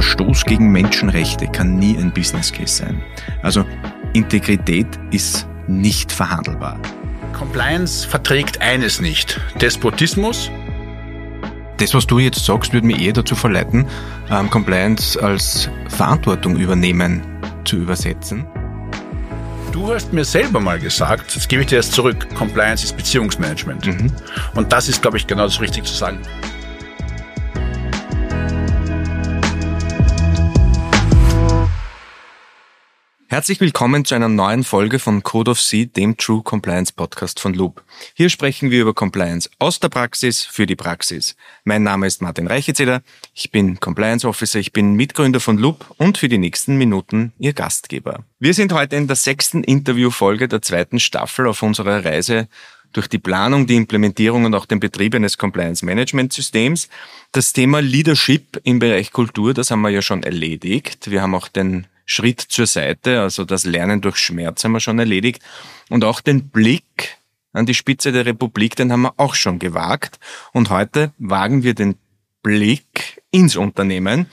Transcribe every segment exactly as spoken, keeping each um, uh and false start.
Verstoß gegen Menschenrechte kann nie ein Business Case sein. Also Integrität ist nicht verhandelbar. Compliance verträgt eines nicht: Despotismus. Das, was du jetzt sagst, würde mich eher dazu verleiten, ähm, Compliance als Verantwortung übernehmen zu übersetzen. Du hast mir selber mal gesagt, das gebe ich dir jetzt zurück, Compliance ist Beziehungsmanagement. Mhm. Und das ist, glaube ich, genau das Richtige zu sagen. Herzlich willkommen zu einer neuen Folge von Code of C, dem True Compliance Podcast von Loop. Hier sprechen wir über Compliance aus der Praxis für die Praxis. Mein Name ist Martin Reichezeder, ich bin Compliance Officer, ich bin Mitgründer von Loop und für die nächsten Minuten Ihr Gastgeber. Wir sind heute in der sechsten Interviewfolge der zweiten Staffel auf unserer Reise durch die Planung, die Implementierung und auch den Betrieb eines Compliance-Management-Systems. Das Thema Leadership im Bereich Kultur, das haben wir ja schon erledigt. Wir haben auch den Schritt zur Seite, also das Lernen durch Schmerz haben wir schon erledigt. Und auch den Blick an die Spitze der Republik, den haben wir auch schon gewagt. Und heute wagen wir den Blick ins Unternehmen.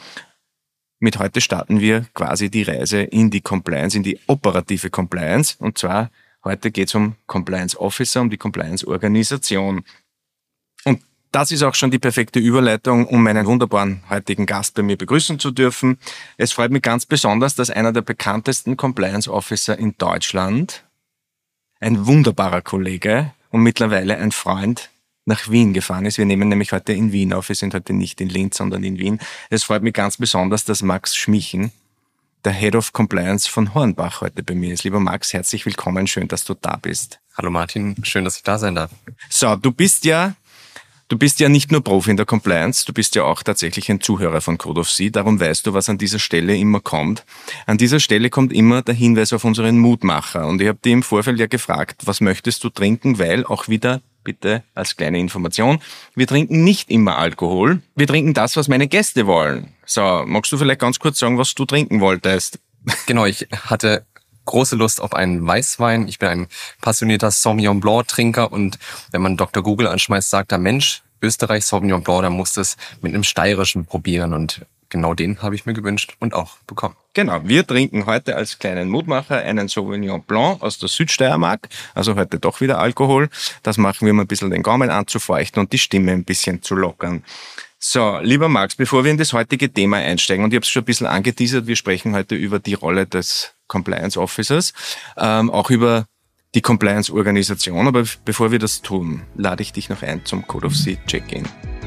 Mit heute starten wir quasi die Reise in die Compliance, in die operative Compliance. Und zwar heute geht es um Compliance Officer, um die Compliance-Organisation. Und das ist auch schon die perfekte Überleitung, um meinen wunderbaren heutigen Gast bei mir begrüßen zu dürfen. Es freut mich ganz besonders, dass einer der bekanntesten Compliance Officer in Deutschland, ein wunderbarer Kollege und mittlerweile ein Freund, nach Wien gefahren ist. Wir nehmen nämlich heute in Wien auf. Wir sind heute nicht in Linz, sondern in Wien. Es freut mich ganz besonders, dass Max Schmichen, der Head of Compliance von Hornbach, heute bei mir ist. Lieber Max, herzlich willkommen. Schön, dass du da bist. Hallo Martin, schön, dass ich da sein darf. So, du bist ja Du bist ja nicht nur Profi in der Compliance, du bist ja auch tatsächlich ein Zuhörer von Code of C, darum weißt du, was an dieser Stelle immer kommt. An dieser Stelle kommt immer der Hinweis auf unseren Mutmacher und ich habe dich im Vorfeld ja gefragt, was möchtest du trinken, weil auch wieder, bitte als kleine Information, wir trinken nicht immer Alkohol, wir trinken das, was meine Gäste wollen. So, magst du vielleicht ganz kurz sagen, was du trinken wolltest? Genau, ich hatte große Lust auf einen Weißwein. Ich bin ein passionierter Sauvignon Blanc Trinker und wenn man Doktor Google anschmeißt, sagt er, Mensch, Österreich Sauvignon Blanc, dann muss das mit einem steirischen probieren und genau den habe ich mir gewünscht und auch bekommen. Genau, wir trinken heute als kleinen Mutmacher einen Sauvignon Blanc aus der Südsteiermark, also heute doch wieder Alkohol. Das machen wir, um ein bisschen den Gaumen anzufeuchten und die Stimme ein bisschen zu lockern. So, lieber Max, bevor wir in das heutige Thema einsteigen, und ich habe es schon ein bisschen angeteasert, wir sprechen heute über die Rolle des Compliance Officers, ähm, auch über die Compliance-Organisation. Aber bevor wir das tun, lade ich dich noch ein zum Code of C Check-in.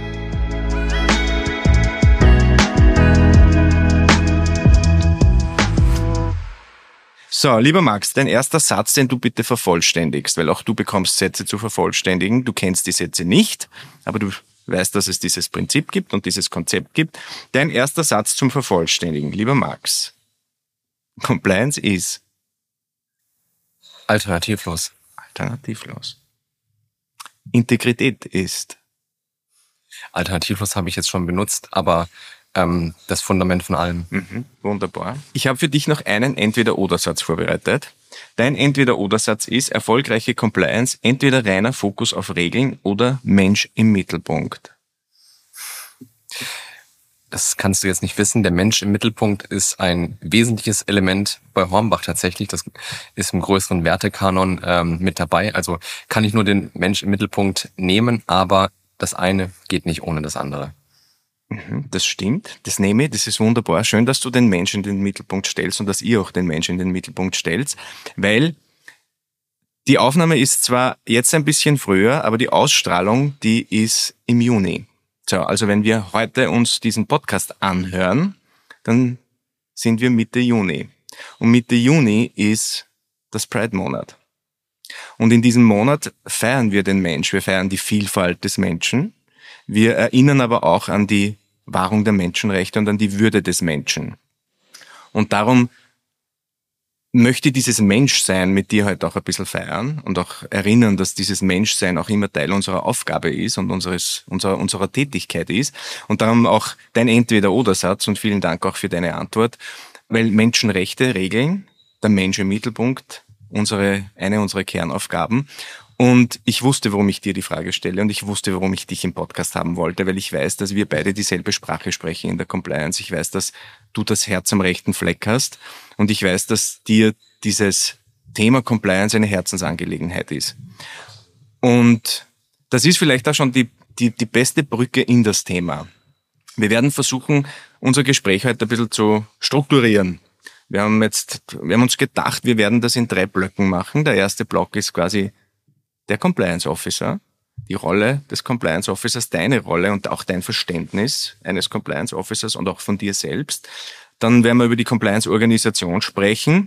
So, lieber Max, dein erster Satz, den du bitte vervollständigst, weil auch du bekommst Sätze zu vervollständigen. Du kennst die Sätze nicht, aber du weißt, dass es dieses Prinzip gibt und dieses Konzept gibt. Dein erster Satz zum Vervollständigen, lieber Max. Compliance ist alternativlos. Alternativlos. Integrität ist alternativlos habe ich jetzt schon benutzt, aber ähm, das Fundament von allem. Mhm, wunderbar. Ich habe für dich noch einen Entweder-Oder-Satz vorbereitet. Dein Entweder-Oder-Satz ist erfolgreiche Compliance, entweder reiner Fokus auf Regeln oder Mensch im Mittelpunkt. Das kannst du jetzt nicht wissen. Der Mensch im Mittelpunkt ist ein wesentliches Element bei Hornbach tatsächlich. Das ist im größeren Wertekanon ähm, mit dabei. Also kann ich nur den Mensch im Mittelpunkt nehmen, aber das eine geht nicht ohne das andere. Das stimmt, das nehme ich, das ist wunderbar. Schön, dass du den Menschen in den Mittelpunkt stellst und dass ihr auch den Menschen in den Mittelpunkt stellt, weil die Aufnahme ist zwar jetzt ein bisschen früher, aber die Ausstrahlung, die ist im Juni. So, also wenn wir heute uns diesen Podcast anhören, dann sind wir Mitte Juni. Und Mitte Juni ist das Pride-Monat. Und in diesem Monat feiern wir den Mensch, wir feiern die Vielfalt des Menschen. Wir erinnern aber auch an die Wahrung der Menschenrechte und an die Würde des Menschen. Und darum möchte ich dieses Menschsein mit dir heute auch ein bisschen feiern und auch erinnern, dass dieses Menschsein auch immer Teil unserer Aufgabe ist und unseres, unserer, unserer Tätigkeit ist. Und darum auch dein Entweder-Oder-Satz und vielen Dank auch für deine Antwort, weil Menschenrechte regeln, der Mensch im Mittelpunkt, unsere, eine unserer Kernaufgaben. Und ich wusste, warum ich dir die Frage stelle und ich wusste, warum ich dich im Podcast haben wollte, weil ich weiß, dass wir beide dieselbe Sprache sprechen in der Compliance. Ich weiß, dass du das Herz am rechten Fleck hast und ich weiß, dass dir dieses Thema Compliance eine Herzensangelegenheit ist. Und das ist vielleicht auch schon die, die, die beste Brücke in das Thema. Wir werden versuchen, unser Gespräch heute ein bisschen zu strukturieren. Wir haben jetzt, wir haben uns gedacht, wir werden das in drei Blöcken machen. Der erste Block ist quasi der Compliance Officer, die Rolle des Compliance Officers, deine Rolle und auch dein Verständnis eines Compliance Officers und auch von dir selbst. Dann werden wir über die Compliance-Organisation sprechen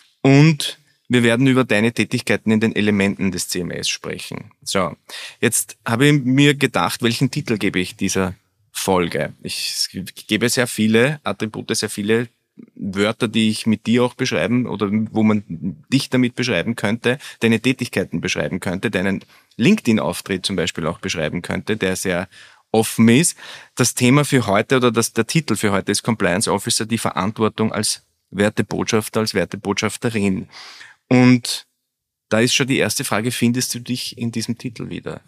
und wir werden über deine Tätigkeiten in den Elementen des C M S sprechen. So, jetzt habe ich mir gedacht, welchen Titel gebe ich dieser Folge? Ich gebe sehr viele Attribute, sehr viele Wörter, die ich mit dir auch beschreiben oder wo man dich damit beschreiben könnte, deine Tätigkeiten beschreiben könnte, deinen LinkedIn-Auftritt zum Beispiel auch beschreiben könnte, der sehr offen ist. Das Thema für heute oder das, der Titel für heute ist Compliance Officer, die Verantwortung als Wertebotschafter, als Wertebotschafterin. Und da ist schon die erste Frage, findest du dich in diesem Titel wieder?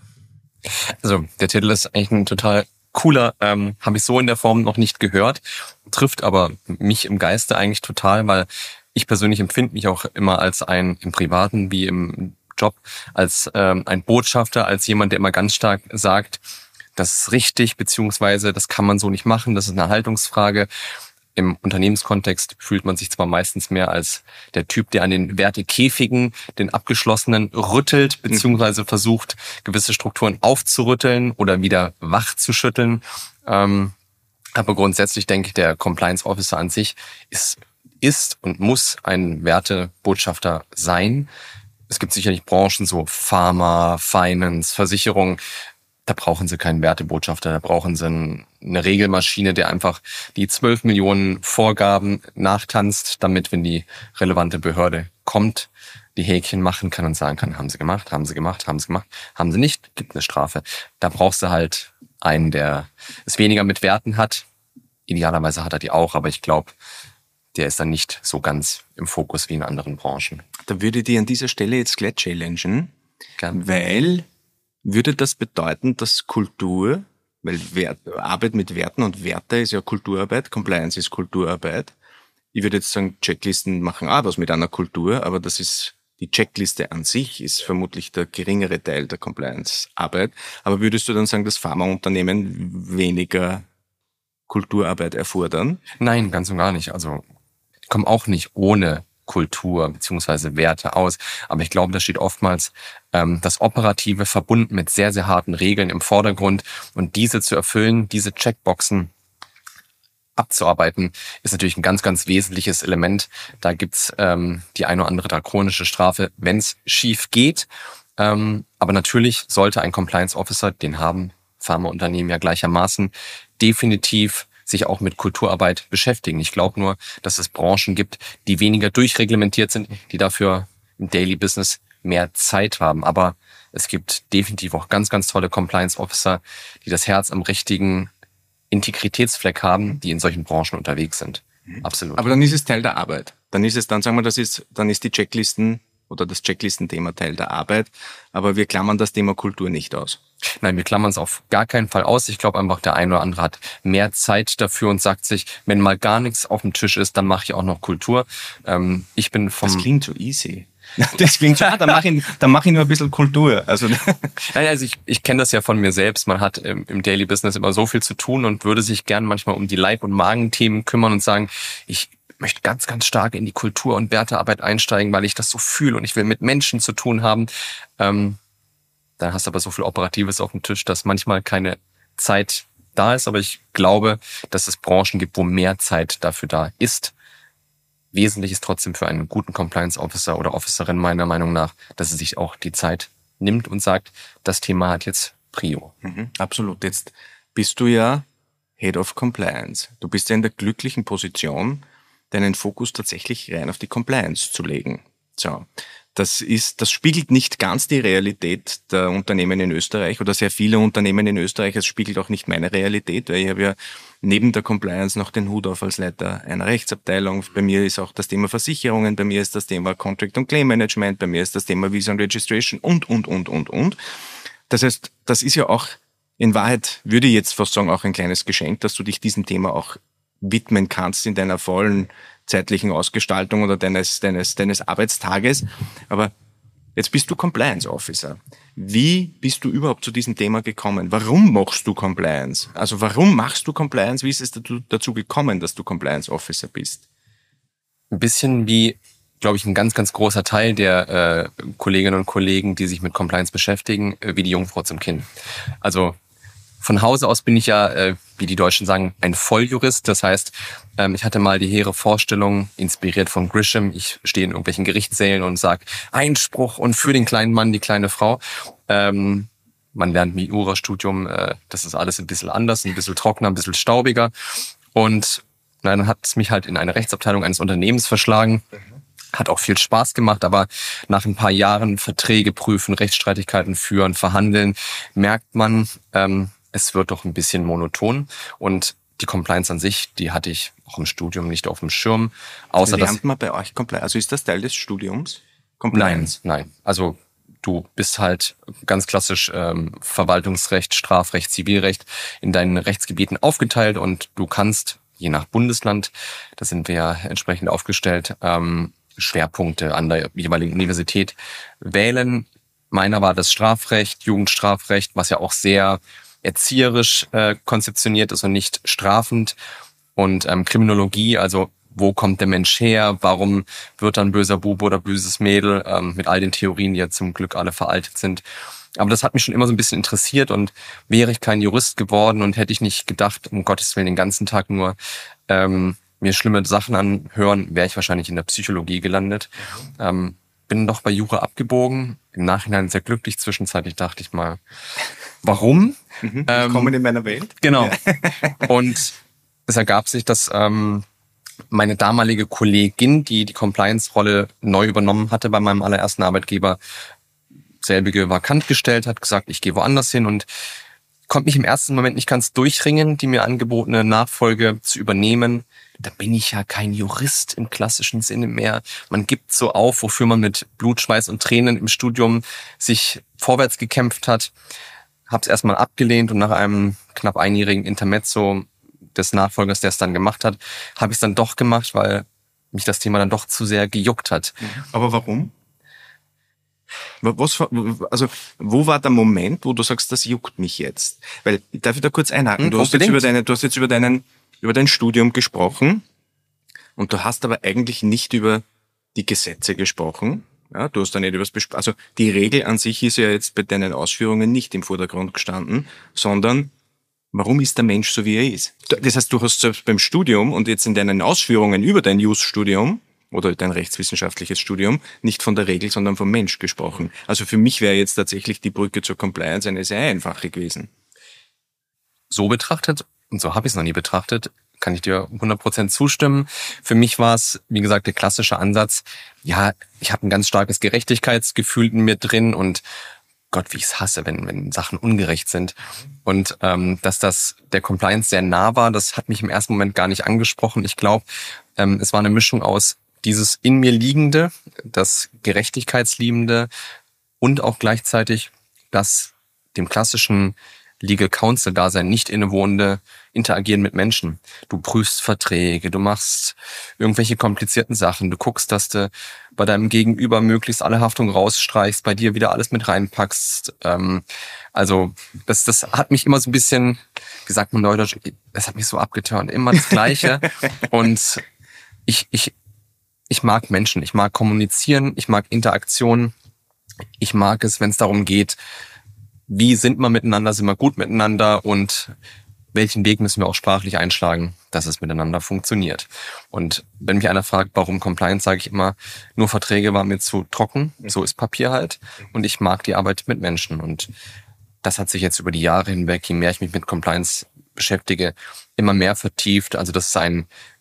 Also der Titel ist eigentlich ein total cooler, ähm, habe ich so in der Form noch nicht gehört, trifft aber mich im Geiste eigentlich total, weil ich persönlich empfinde mich auch immer als ein, im Privaten wie im Job, als ähm, ein Botschafter, als jemand, der immer ganz stark sagt, das ist richtig, beziehungsweise das kann man so nicht machen, das ist eine Haltungsfrage. Im Unternehmenskontext fühlt man sich zwar meistens mehr als der Typ, der an den Wertekäfigen, den abgeschlossenen, rüttelt, beziehungsweise versucht, gewisse Strukturen aufzurütteln oder wieder wach zu schütteln. Ähm, aber grundsätzlich denke ich, der Compliance Officer an sich ist, ist und muss ein Wertebotschafter sein. Es gibt sicherlich Branchen, so Pharma, Finance, Versicherung. Da brauchen sie keinen Wertebotschafter, da brauchen sie eine Regelmaschine, der einfach die zwölf Millionen Vorgaben nachtanzt, damit, wenn die relevante Behörde kommt, die Häkchen machen kann und sagen kann, haben sie gemacht, haben sie gemacht, haben sie gemacht, haben sie nicht, gibt eine Strafe. Da brauchst du halt einen, der es weniger mit Werten hat. Idealerweise hat er die auch, aber ich glaube, der ist dann nicht so ganz im Fokus wie in anderen Branchen. Da würde ich dir an dieser Stelle jetzt gleich challengen, Gern. weil würde das bedeuten, dass Kultur, weil Wert, Arbeit mit Werten und Werte ist ja Kulturarbeit, Compliance ist Kulturarbeit. Ich würde jetzt sagen, Checklisten machen auch was mit einer Kultur, aber das ist, die Checkliste an sich ist vermutlich der geringere Teil der Compliance-Arbeit. Aber würdest du dann sagen, dass Pharmaunternehmen weniger Kulturarbeit erfordern? Nein, ganz und gar nicht. Also, die kommen auch nicht ohne Kultur beziehungsweise Werte aus. Aber ich glaube, da steht oftmals ähm, das Operative verbunden mit sehr, sehr harten Regeln im Vordergrund. Und diese zu erfüllen, diese Checkboxen abzuarbeiten, ist natürlich ein ganz, ganz wesentliches Element. Da gibt's ähm, die eine oder andere drakonische Strafe, wenn es schief geht. Ähm, aber natürlich sollte ein Compliance Officer, den haben Pharmaunternehmen ja gleichermaßen, definitiv sich auch mit Kulturarbeit beschäftigen. Ich glaube nur, dass es Branchen gibt, die weniger durchreglementiert sind, die dafür im Daily Business mehr Zeit haben. Aber es gibt definitiv auch ganz, ganz tolle Compliance Officer, die das Herz am richtigen Integritätsfleck haben, die in solchen Branchen unterwegs sind. Absolut. Aber dann ist es Teil der Arbeit. Dann ist es, dann sagen wir, das ist, dann ist die Checklisten oder das Checklistenthema Teil der Arbeit. Aber wir klammern das Thema Kultur nicht aus. Nein, wir klammern es auf gar keinen Fall aus. Ich glaube einfach, der eine oder andere hat mehr Zeit dafür und sagt sich, wenn mal gar nichts auf dem Tisch ist, dann mache ich auch noch Kultur. Ähm, ich bin vom... Das klingt so easy. Das klingt so, ah, dann mache ich, dann mach ich nur ein bisschen Kultur. Also, Nein, also ich, ich kenne das ja von mir selbst. Man hat im, im Daily Business immer so viel zu tun und würde sich gern manchmal um die Leib- und Magenthemen kümmern und sagen, ich möchte ganz, ganz stark in die Kultur- und Wertearbeit einsteigen, weil ich das so fühle und ich will mit Menschen zu tun haben. Ähm, Dann hast du aber so viel Operatives auf dem Tisch, dass manchmal keine Zeit da ist. Aber ich glaube, dass es Branchen gibt, wo mehr Zeit dafür da ist. Wesentlich ist trotzdem für einen guten Compliance Officer oder Officerin meiner Meinung nach, dass er sich auch die Zeit nimmt und sagt, das Thema hat jetzt Prio. Mhm, absolut. Jetzt bist du ja Head of Compliance. Du bist ja in der glücklichen Position, deinen Fokus tatsächlich rein auf die Compliance zu legen. So. Das ist, das spiegelt nicht ganz die Realität der Unternehmen in Österreich oder sehr viele Unternehmen in Österreich. Es spiegelt auch nicht meine Realität, weil ich habe ja neben der Compliance noch den Hut auf als Leiter einer Rechtsabteilung. Bei mir ist auch das Thema Versicherungen, bei mir ist das Thema Contract und Claim Management, bei mir ist das Thema Visa und Registration und, und, und, und, und. Das heißt, das ist ja auch in Wahrheit, würde ich jetzt fast sagen, auch ein kleines Geschenk, dass du dich diesem Thema auch widmen kannst in deiner vollen zeitlichen Ausgestaltung oder deines, deines, deines Arbeitstages. Aber jetzt bist du Compliance Officer. Wie bist du überhaupt zu diesem Thema gekommen? Warum machst du Compliance? Also warum machst du Compliance? Wie ist es dazu gekommen, dass du Compliance Officer bist? Ein bisschen wie, glaube ich, ein ganz, ganz großer Teil der äh, Kolleginnen und Kollegen, die sich mit Compliance beschäftigen, äh, wie die Jungfrau zum Kind. Also von Hause aus bin ich ja, äh, wie die Deutschen sagen, ein Volljurist. Das heißt, ähm, ich hatte mal die hehre Vorstellung, inspiriert von Grisham. Ich stehe in irgendwelchen Gerichtssälen und sage Einspruch und für den kleinen Mann die kleine Frau. Ähm, man lernt im Jurastudium, äh, das ist alles ein bisschen anders, ein bisschen trockener, ein bisschen staubiger. Und na, dann hat es mich halt in eine Rechtsabteilung eines Unternehmens verschlagen. Hat auch viel Spaß gemacht, aber nach ein paar Jahren Verträge prüfen, Rechtsstreitigkeiten führen, verhandeln, merkt man, ähm, es wird doch ein bisschen monoton. Und die Compliance an sich, die hatte ich auch im Studium nicht auf dem Schirm. Außer Lernt dass, man bei euch Compliance? Also ist das Teil des Studiums? Compliance? Nein, nein. Also du bist halt ganz klassisch ähm, Verwaltungsrecht, Strafrecht, Zivilrecht in deinen Rechtsgebieten aufgeteilt und du kannst, je nach Bundesland, da sind wir ja entsprechend aufgestellt, ähm, Schwerpunkte an der jeweiligen Universität wählen. Meiner war das Strafrecht, Jugendstrafrecht, was ja auch sehr erzieherisch äh, konzeptioniert ist und nicht strafend. Und ähm, Kriminologie, also wo kommt der Mensch her, warum wird dann böser Bube oder böses Mädel, ähm, mit all den Theorien, die ja zum Glück alle veraltet sind. Aber das hat mich schon immer so ein bisschen interessiert und wäre ich kein Jurist geworden und hätte ich nicht gedacht, um Gottes Willen den ganzen Tag nur ähm, mir schlimme Sachen anhören, wäre ich wahrscheinlich in der Psychologie gelandet. Ähm, bin doch bei Jura abgebogen. Im Nachhinein sehr glücklich. Zwischenzeitlich dachte ich mal, warum? Mhm, ähm, willkommen in meiner Welt. Genau. Ja. Und es ergab sich, dass ähm, meine damalige Kollegin, die die Compliance-Rolle neu übernommen hatte bei meinem allerersten Arbeitgeber, selbige vakant gestellt hat, gesagt, ich gehe woanders hin und konnte mich im ersten Moment nicht ganz durchringen, die mir angebotene Nachfolge zu übernehmen. Da bin ich ja kein Jurist im klassischen Sinne mehr. Man gibt so auf, wofür man mit Blut, Schweiß und Tränen im Studium sich vorwärts gekämpft hat. Hab's erstmal abgelehnt und nach einem knapp einjährigen Intermezzo des Nachfolgers, der es dann gemacht hat, habe ich es dann doch gemacht, weil mich das Thema dann doch zu sehr gejuckt hat. Aber warum? Was, also, wo war der Moment, wo du sagst, das juckt mich jetzt? Weil, darf ich da kurz einhaken? Hm, du hast jetzt über deine, du hast jetzt über deinen, über dein Studium gesprochen und du hast aber eigentlich nicht über die Gesetze gesprochen. Ja, du hast da nicht über das, also die Regel an sich ist ja jetzt bei deinen Ausführungen nicht im Vordergrund gestanden, sondern warum ist der Mensch so, wie er ist? Das heißt, du hast selbst beim Studium und jetzt in deinen Ausführungen über dein Jus-Studium oder dein rechtswissenschaftliches Studium nicht von der Regel, sondern vom Mensch gesprochen. Also für mich wäre jetzt tatsächlich die Brücke zur Compliance eine sehr einfache gewesen. So betrachtet, und so habe ich es noch nie betrachtet, kann ich dir hundert Prozent zustimmen. Für mich war es, wie gesagt, der klassische Ansatz, ja, ich habe ein ganz starkes Gerechtigkeitsgefühl in mir drin und Gott, wie ich es hasse, wenn, wenn Sachen ungerecht sind. Und ähm, dass das der Compliance sehr nah war, das hat mich im ersten Moment gar nicht angesprochen. Ich glaube, ähm, es war eine Mischung aus dieses in mir Liegende, das Gerechtigkeitsliebende und auch gleichzeitig das dem klassischen Legal Counsel-Dasein nicht innewohnende Interagieren mit Menschen. Du prüfst Verträge, du machst irgendwelche komplizierten Sachen, du guckst, dass du bei deinem Gegenüber möglichst alle Haftung rausstreichst, bei dir wieder alles mit reinpackst. Ähm, also das, das hat mich immer so ein bisschen, wie sagt man neudeutsch, das hat mich so abgeturnt, immer das Gleiche. Und ich, ich, ich mag Menschen, ich mag kommunizieren, ich mag Interaktion, ich mag es, wenn es darum geht, wie sind wir miteinander, sind wir gut miteinander und welchen Weg müssen wir auch sprachlich einschlagen, dass es miteinander funktioniert. Und wenn mich einer fragt, warum Compliance, sage ich immer, nur Verträge waren mir zu trocken, so ist Papier halt und ich mag die Arbeit mit Menschen. Und das hat sich jetzt über die Jahre hinweg, je mehr ich mich mit Compliance beschäftige, immer mehr vertieft. Also das ist ein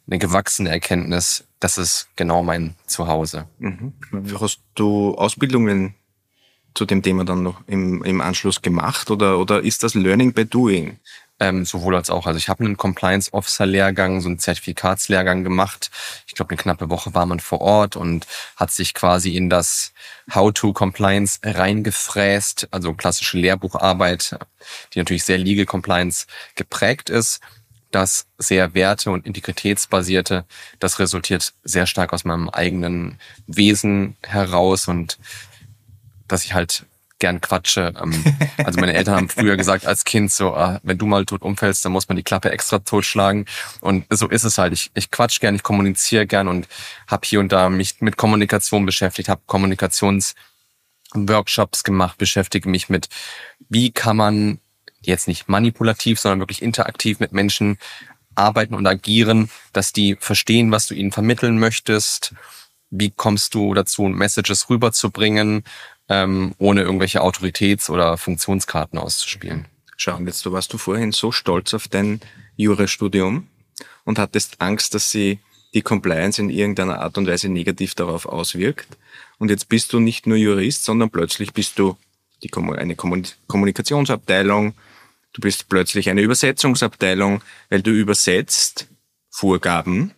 eine gewachsene Erkenntnis, das ist genau mein Zuhause. Mhm. Hast du Ausbildungen zu dem Thema dann noch im, im Anschluss gemacht oder, oder ist das Learning by Doing? Ähm, sowohl als auch. Also ich habe einen Compliance Officer Lehrgang, so einen Zertifikatslehrgang gemacht. Ich glaube, eine knappe Woche war man vor Ort und hat sich quasi in das How-to Compliance reingefräst, also klassische Lehrbucharbeit, die natürlich sehr Legal Compliance geprägt ist. Das sehr werte- und integritätsbasierte, das resultiert sehr stark aus meinem eigenen Wesen heraus und dass ich halt gern quatsche. Also meine Eltern haben früher gesagt als Kind so, ah, wenn du mal tot umfällst, dann muss man die Klappe extra totschlagen. Und so ist es halt. Ich, ich quatsch gern, ich kommuniziere gern und habe hier und da mich mit Kommunikation beschäftigt, habe Kommunikationsworkshops gemacht, beschäftige mich mit, wie kann man jetzt nicht manipulativ, sondern wirklich interaktiv mit Menschen arbeiten und agieren, dass die verstehen, was du ihnen vermitteln möchtest. Wie kommst du dazu, Messages rüberzubringen, ähm, ohne irgendwelche Autoritäts- oder Funktionskarten auszuspielen? Schau, und jetzt warst du vorhin so stolz auf dein Jurastudium und hattest Angst, dass sie die Compliance in irgendeiner Art und Weise negativ darauf auswirkt. Und jetzt bist du nicht nur Jurist, sondern plötzlich bist du die, eine Kommunikationsabteilung, du bist plötzlich eine Übersetzungsabteilung, weil du übersetzt Vorgaben,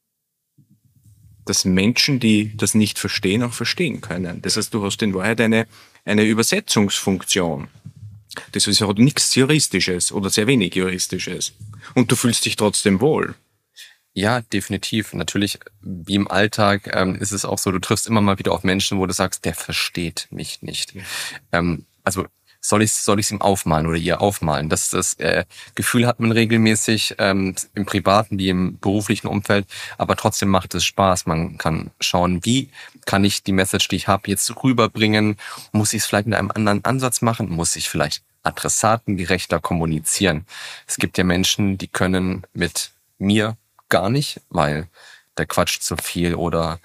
dass Menschen, die das nicht verstehen, auch verstehen können. Das heißt, du hast in Wahrheit eine, eine Übersetzungsfunktion. Das ist ja nichts Juristisches oder sehr wenig Juristisches. Und du fühlst dich trotzdem wohl. Ja, definitiv. Natürlich, wie im Alltag, ähm, ist es auch so, du triffst immer mal wieder auf Menschen, wo du sagst, der versteht mich nicht. Ja. Ähm, also soll ich soll ich es ihm aufmalen oder ihr aufmalen? Das, das äh, Gefühl hat man regelmäßig ähm, im privaten wie im beruflichen Umfeld, aber trotzdem macht es Spaß. Man kann schauen, wie kann ich die Message, die ich habe, jetzt rüberbringen? Muss ich es vielleicht mit einem anderen Ansatz machen? Muss ich vielleicht adressatengerechter kommunizieren? Es gibt ja Menschen, die können mit mir gar nicht, weil der quatscht zu viel oder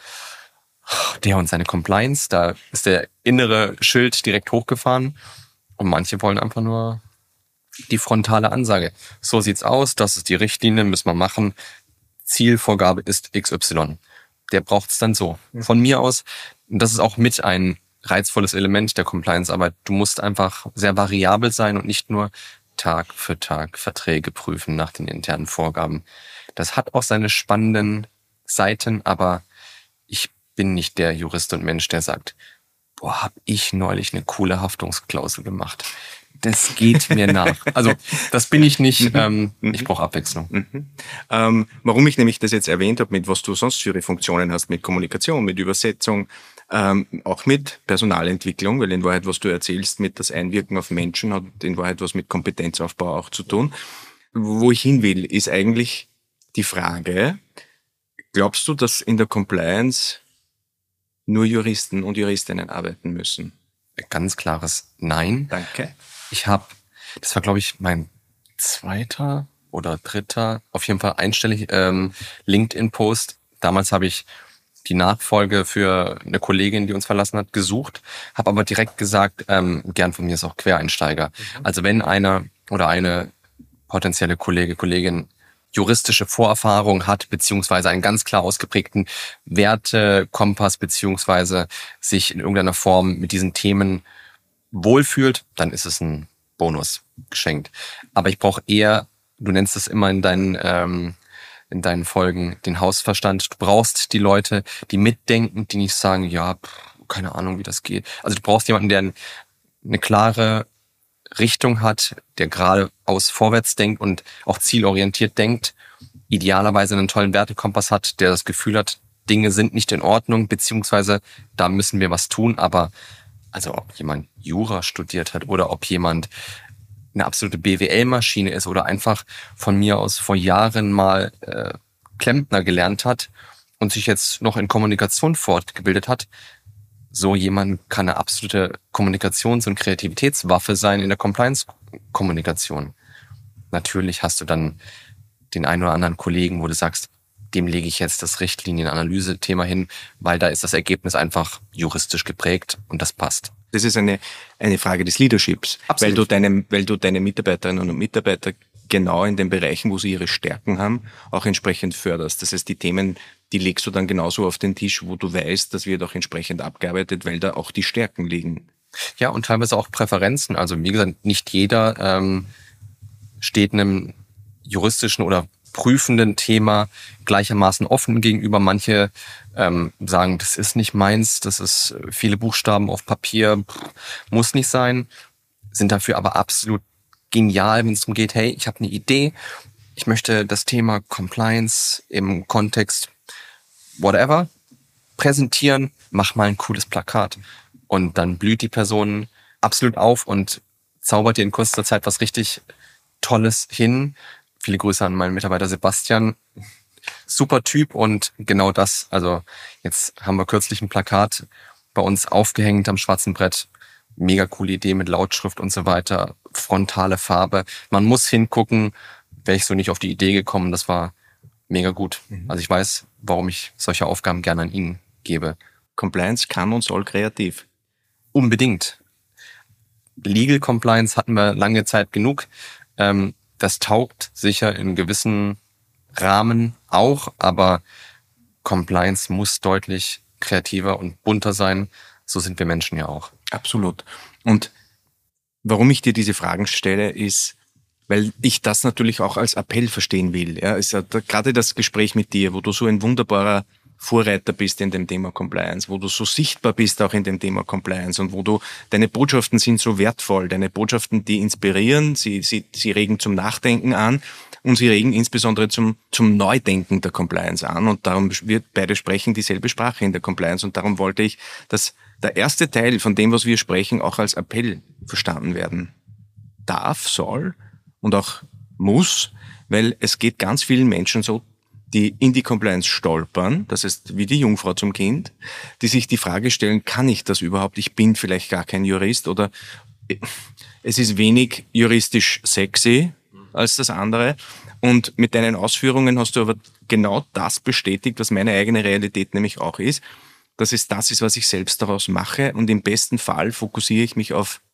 der und seine Compliance, da ist der innere Schild direkt hochgefahren. Und manche wollen einfach nur die frontale Ansage. So sieht's aus, das ist die Richtlinie, müssen wir machen. Zielvorgabe ist X Y. Der braucht's dann so. Von mir aus, und das ist auch mit ein reizvolles Element der Compliance-Arbeit, du musst einfach sehr variabel sein und nicht nur Tag für Tag Verträge prüfen nach den internen Vorgaben. Das hat auch seine spannenden Seiten, aber ich bin nicht der Jurist und Mensch, der sagt, boah, hab ich neulich eine coole Haftungsklausel gemacht. Das geht mir nach. Also das bin ich nicht. Ähm, ich brauche Abwechslung. Mhm. Ähm, warum ich nämlich das jetzt erwähnt habe, mit was du sonst für Funktionen hast, mit Kommunikation, mit Übersetzung, ähm, auch mit Personalentwicklung, weil in Wahrheit, was du erzählst, mit das Einwirken auf Menschen hat in Wahrheit was mit Kompetenzaufbau auch zu tun. Wo ich hin will, ist eigentlich die Frage, glaubst du, dass in der Compliance nur Juristen und Juristinnen arbeiten müssen? Ganz klares Nein. Danke. Ich habe, das war glaube ich mein zweiter oder dritter, auf jeden Fall einstellig ähm, LinkedIn-Post. Damals habe ich die Nachfolge für eine Kollegin, die uns verlassen hat, gesucht, habe aber direkt gesagt, ähm, gern von mir ist auch Quereinsteiger. Mhm. Also wenn einer oder eine potenzielle Kollege, Kollegin juristische Vorerfahrung hat, beziehungsweise einen ganz klar ausgeprägten Wertekompass, beziehungsweise sich in irgendeiner Form mit diesen Themen wohlfühlt, dann ist es ein Bonus geschenkt. Aber ich brauche eher, du nennst es immer in deinen ähm, in deinen Folgen den Hausverstand. Du brauchst die Leute, die mitdenken, die nicht sagen, ja, pff, keine Ahnung, wie das geht. Also du brauchst jemanden, der eine klare Richtung hat, der geradeaus vorwärts denkt und auch zielorientiert denkt, idealerweise einen tollen Wertekompass hat, der das Gefühl hat, Dinge sind nicht in Ordnung, beziehungsweise da müssen wir was tun. Aber also ob jemand Jura studiert hat oder ob jemand eine absolute B W L-Maschine ist oder einfach von mir aus vor Jahren mal äh, Klempner gelernt hat und sich jetzt noch in Kommunikation fortgebildet hat, so jemand kann eine absolute Kommunikations- und Kreativitätswaffe sein in der Compliance-Kommunikation. Natürlich hast du dann den einen oder anderen Kollegen, wo du sagst, dem lege ich jetzt das Richtlinienanalyse-Thema hin, weil da ist das Ergebnis einfach juristisch geprägt und das passt. Das ist eine, eine Frage des Leaderships, Absolut. weil du deine, weil du deine Mitarbeiterinnen und Mitarbeiter genau in den Bereichen, wo sie ihre Stärken haben, auch entsprechend förderst. Das heißt, die Themen, die legst du dann genauso auf den Tisch, wo du weißt, das wird auch entsprechend abgearbeitet, weil da auch die Stärken liegen. Ja, und teilweise auch Präferenzen. Also wie gesagt, nicht jeder ähm, steht einem juristischen oder prüfenden Thema gleichermaßen offen gegenüber. Manche ähm, sagen, das ist nicht meins, das ist viele Buchstaben auf Papier, pff, muss nicht sein, sind dafür aber absolut genial, wenn es darum geht, hey, ich habe eine Idee, ich möchte das Thema Compliance im Kontext whatever präsentieren, mach mal ein cooles Plakat. Und dann blüht die Person absolut auf und zaubert dir in kurzer Zeit was richtig Tolles hin. Viele Grüße an meinen Mitarbeiter Sebastian. Super Typ und genau das. Also jetzt haben wir kürzlich ein Plakat bei uns aufgehängt am schwarzen Brett. Mega coole Idee mit Lautschrift und so weiter. Frontale Farbe. Man muss hingucken. Wäre ich so nicht auf die Idee gekommen. Das war mega gut. Also ich weiß, warum ich solche Aufgaben gerne an ihn gebe. Compliance kann und soll kreativ. Unbedingt. Legal Compliance hatten wir lange Zeit genug. Ähm, das taugt sicher in gewissen Rahmen auch, aber Compliance muss deutlich kreativer und bunter sein. So sind wir Menschen ja auch. Absolut. Und warum ich dir diese Fragen stelle, ist, weil ich das natürlich auch als Appell verstehen will. Ja, es hat gerade das Gespräch mit dir, wo du so ein wunderbarer Vorreiter bist in dem Thema Compliance, wo du so sichtbar bist auch in dem Thema Compliance und wo du, deine Botschaften sind so wertvoll, deine Botschaften, die inspirieren, sie, sie, sie regen zum Nachdenken an und sie regen insbesondere zum, zum Neudenken der Compliance an und darum wird beide sprechen dieselbe Sprache in der Compliance und darum wollte ich, dass der erste Teil von dem, was wir sprechen, auch als Appell verstanden werden darf, soll und auch muss, weil es geht ganz vielen Menschen so, die in die Compliance stolpern, das heißt wie die Jungfrau zum Kind, die sich die Frage stellen, kann ich das überhaupt? Ich bin vielleicht gar kein Jurist oder es ist wenig juristisch sexy als das andere. Und mit deinen Ausführungen hast du aber genau das bestätigt, was meine eigene Realität nämlich auch ist, dass es das ist, was ich selbst daraus mache und im besten Fall fokussiere ich mich auf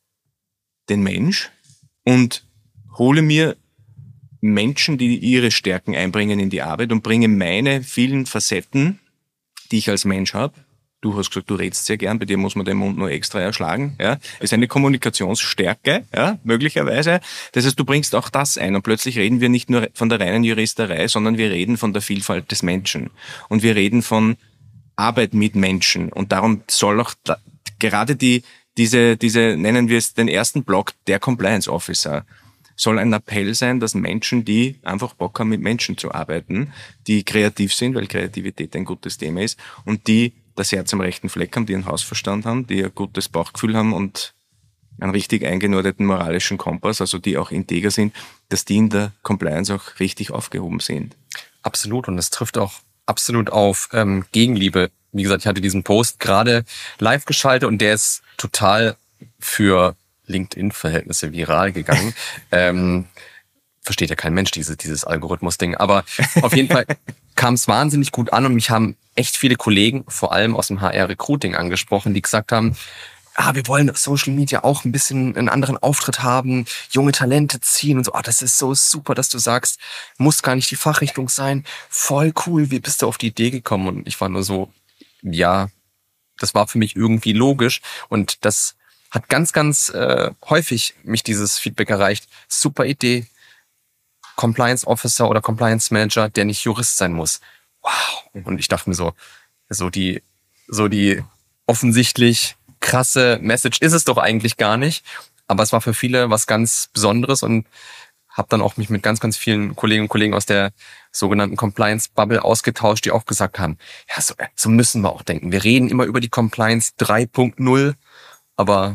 den Mensch und hole mir Menschen, die ihre Stärken einbringen in die Arbeit und bringe meine vielen Facetten, die ich als Mensch habe. Du hast gesagt, du redest sehr gern, bei dir muss man den Mund nur extra erschlagen. Ja, ist eine Kommunikationsstärke, ja, möglicherweise. Das heißt, du bringst auch das ein und plötzlich reden wir nicht nur von der reinen Juristerei, sondern wir reden von der Vielfalt des Menschen und wir reden von Arbeit mit Menschen und darum soll auch da, gerade die diese diese nennen wir es den ersten Block der Compliance Officer soll ein Appell sein, dass Menschen, die einfach Bock haben, mit Menschen zu arbeiten, die kreativ sind, weil Kreativität ein gutes Thema ist, und die das Herz am rechten Fleck haben, die einen Hausverstand haben, die ein gutes Bauchgefühl haben und einen richtig eingeordneten moralischen Kompass, also die auch integer sind, dass die in der Compliance auch richtig aufgehoben sind. Absolut, und das trifft auch absolut auf ähm, Gegenliebe. Wie gesagt, ich hatte diesen Post gerade live geschaltet und der ist total für LinkedIn-Verhältnisse viral gegangen. ähm, versteht ja kein Mensch, diese, dieses Algorithmus-Ding. Aber auf jeden Fall kam es wahnsinnig gut an und mich haben echt viele Kollegen, vor allem aus dem H R-Recruiting, angesprochen, die gesagt haben, ah, wir wollen auf Social Media auch ein bisschen einen anderen Auftritt haben, junge Talente ziehen und so. Ah, das ist so super, dass du sagst, muss gar nicht die Fachrichtung sein. Voll cool, wie bist du auf die Idee gekommen? Und ich war nur so, ja, das war für mich irgendwie logisch und das hat ganz, ganz äh, häufig mich dieses Feedback erreicht. Super Idee. Compliance Officer oder Compliance Manager, der nicht Jurist sein muss. Wow. Und ich dachte mir so, so die, so die offensichtlich krasse Message ist es doch eigentlich gar nicht. Aber es war für viele was ganz Besonderes und habe dann auch mich mit ganz, ganz vielen Kolleginnen und Kollegen aus der sogenannten Compliance Bubble ausgetauscht, die auch gesagt haben, ja, so, so müssen wir auch denken. Wir reden immer über die Compliance drei Punkt null. Aber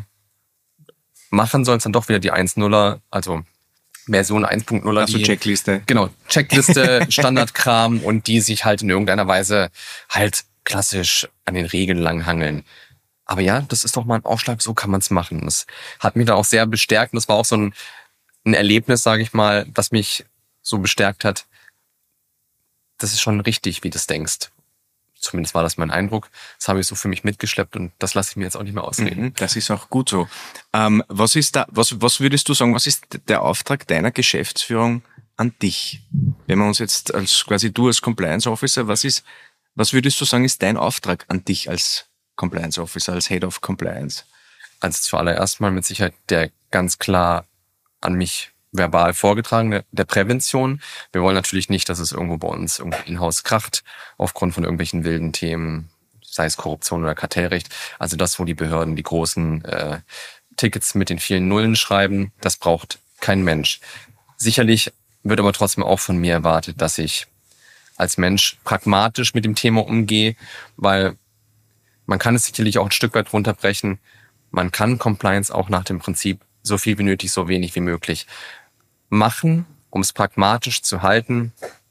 machen sollen es dann doch wieder die eins Punkt nuller, also Version eins Punkt nuller. Also Checkliste. Genau, Checkliste, Standardkram und die sich halt in irgendeiner Weise halt klassisch an den Regeln langhangeln. Aber ja, das ist doch mal ein Aufschlag, so kann man es machen. Das hat mich da auch sehr bestärkt und das war auch so ein, ein Erlebnis, sage ich mal, das mich so bestärkt hat. Das ist schon richtig, wie du es denkst. Zumindest war das mein Eindruck. Das habe ich so für mich mitgeschleppt und das lasse ich mir jetzt auch nicht mehr ausreden. Das ist auch gut so. Ähm, was ist da, was, was würdest du sagen, was ist der Auftrag deiner Geschäftsführung an dich? Wenn wir uns jetzt als quasi du als Compliance Officer, was ist, was würdest du sagen, ist dein Auftrag an dich als Compliance Officer, als Head of Compliance? Also zuallererst mal mit Sicherheit der ganz klar an mich verbal vorgetragene, der Prävention. Wir wollen natürlich nicht, dass es irgendwo bei uns irgendwo in-house kracht, aufgrund von irgendwelchen wilden Themen, sei es Korruption oder Kartellrecht. Also das, wo die Behörden die großen äh, Tickets mit den vielen Nullen schreiben, das braucht kein Mensch. Sicherlich wird aber trotzdem auch von mir erwartet, dass ich als Mensch pragmatisch mit dem Thema umgehe, weil man kann es sicherlich auch ein Stück weit runterbrechen. Man kann Compliance auch nach dem Prinzip so viel wie nötig, so wenig wie möglich machen, um es pragmatisch zu halten,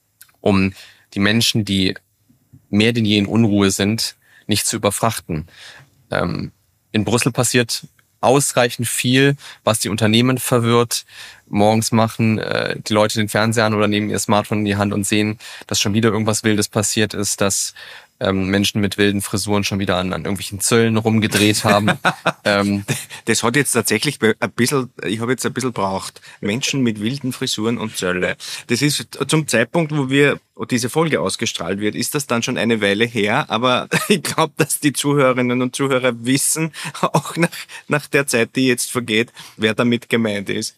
um die Menschen, die mehr denn je in Unruhe sind, nicht zu überfrachten. Ähm, in Brüssel passiert ausreichend viel, was die Unternehmen verwirrt. Morgens machen äh, die Leute den Fernseher an oder nehmen ihr Smartphone in die Hand und sehen, dass schon wieder irgendwas Wildes passiert ist, dass ähm, Menschen mit wilden Frisuren schon wieder an, an irgendwelchen Zöllen rumgedreht haben. ähm, das hat jetzt tatsächlich ein bisschen, ich habe jetzt ein bisschen braucht. Menschen mit wilden Frisuren und Zölle. Das ist zum Zeitpunkt, wo wir diese Folge ausgestrahlt wird, ist das dann schon eine Weile her, aber ich glaube, dass die Zuhörerinnen und Zuhörer wissen, auch nach, nach der Zeit, die jetzt vergeht, wer damit gemeint ist.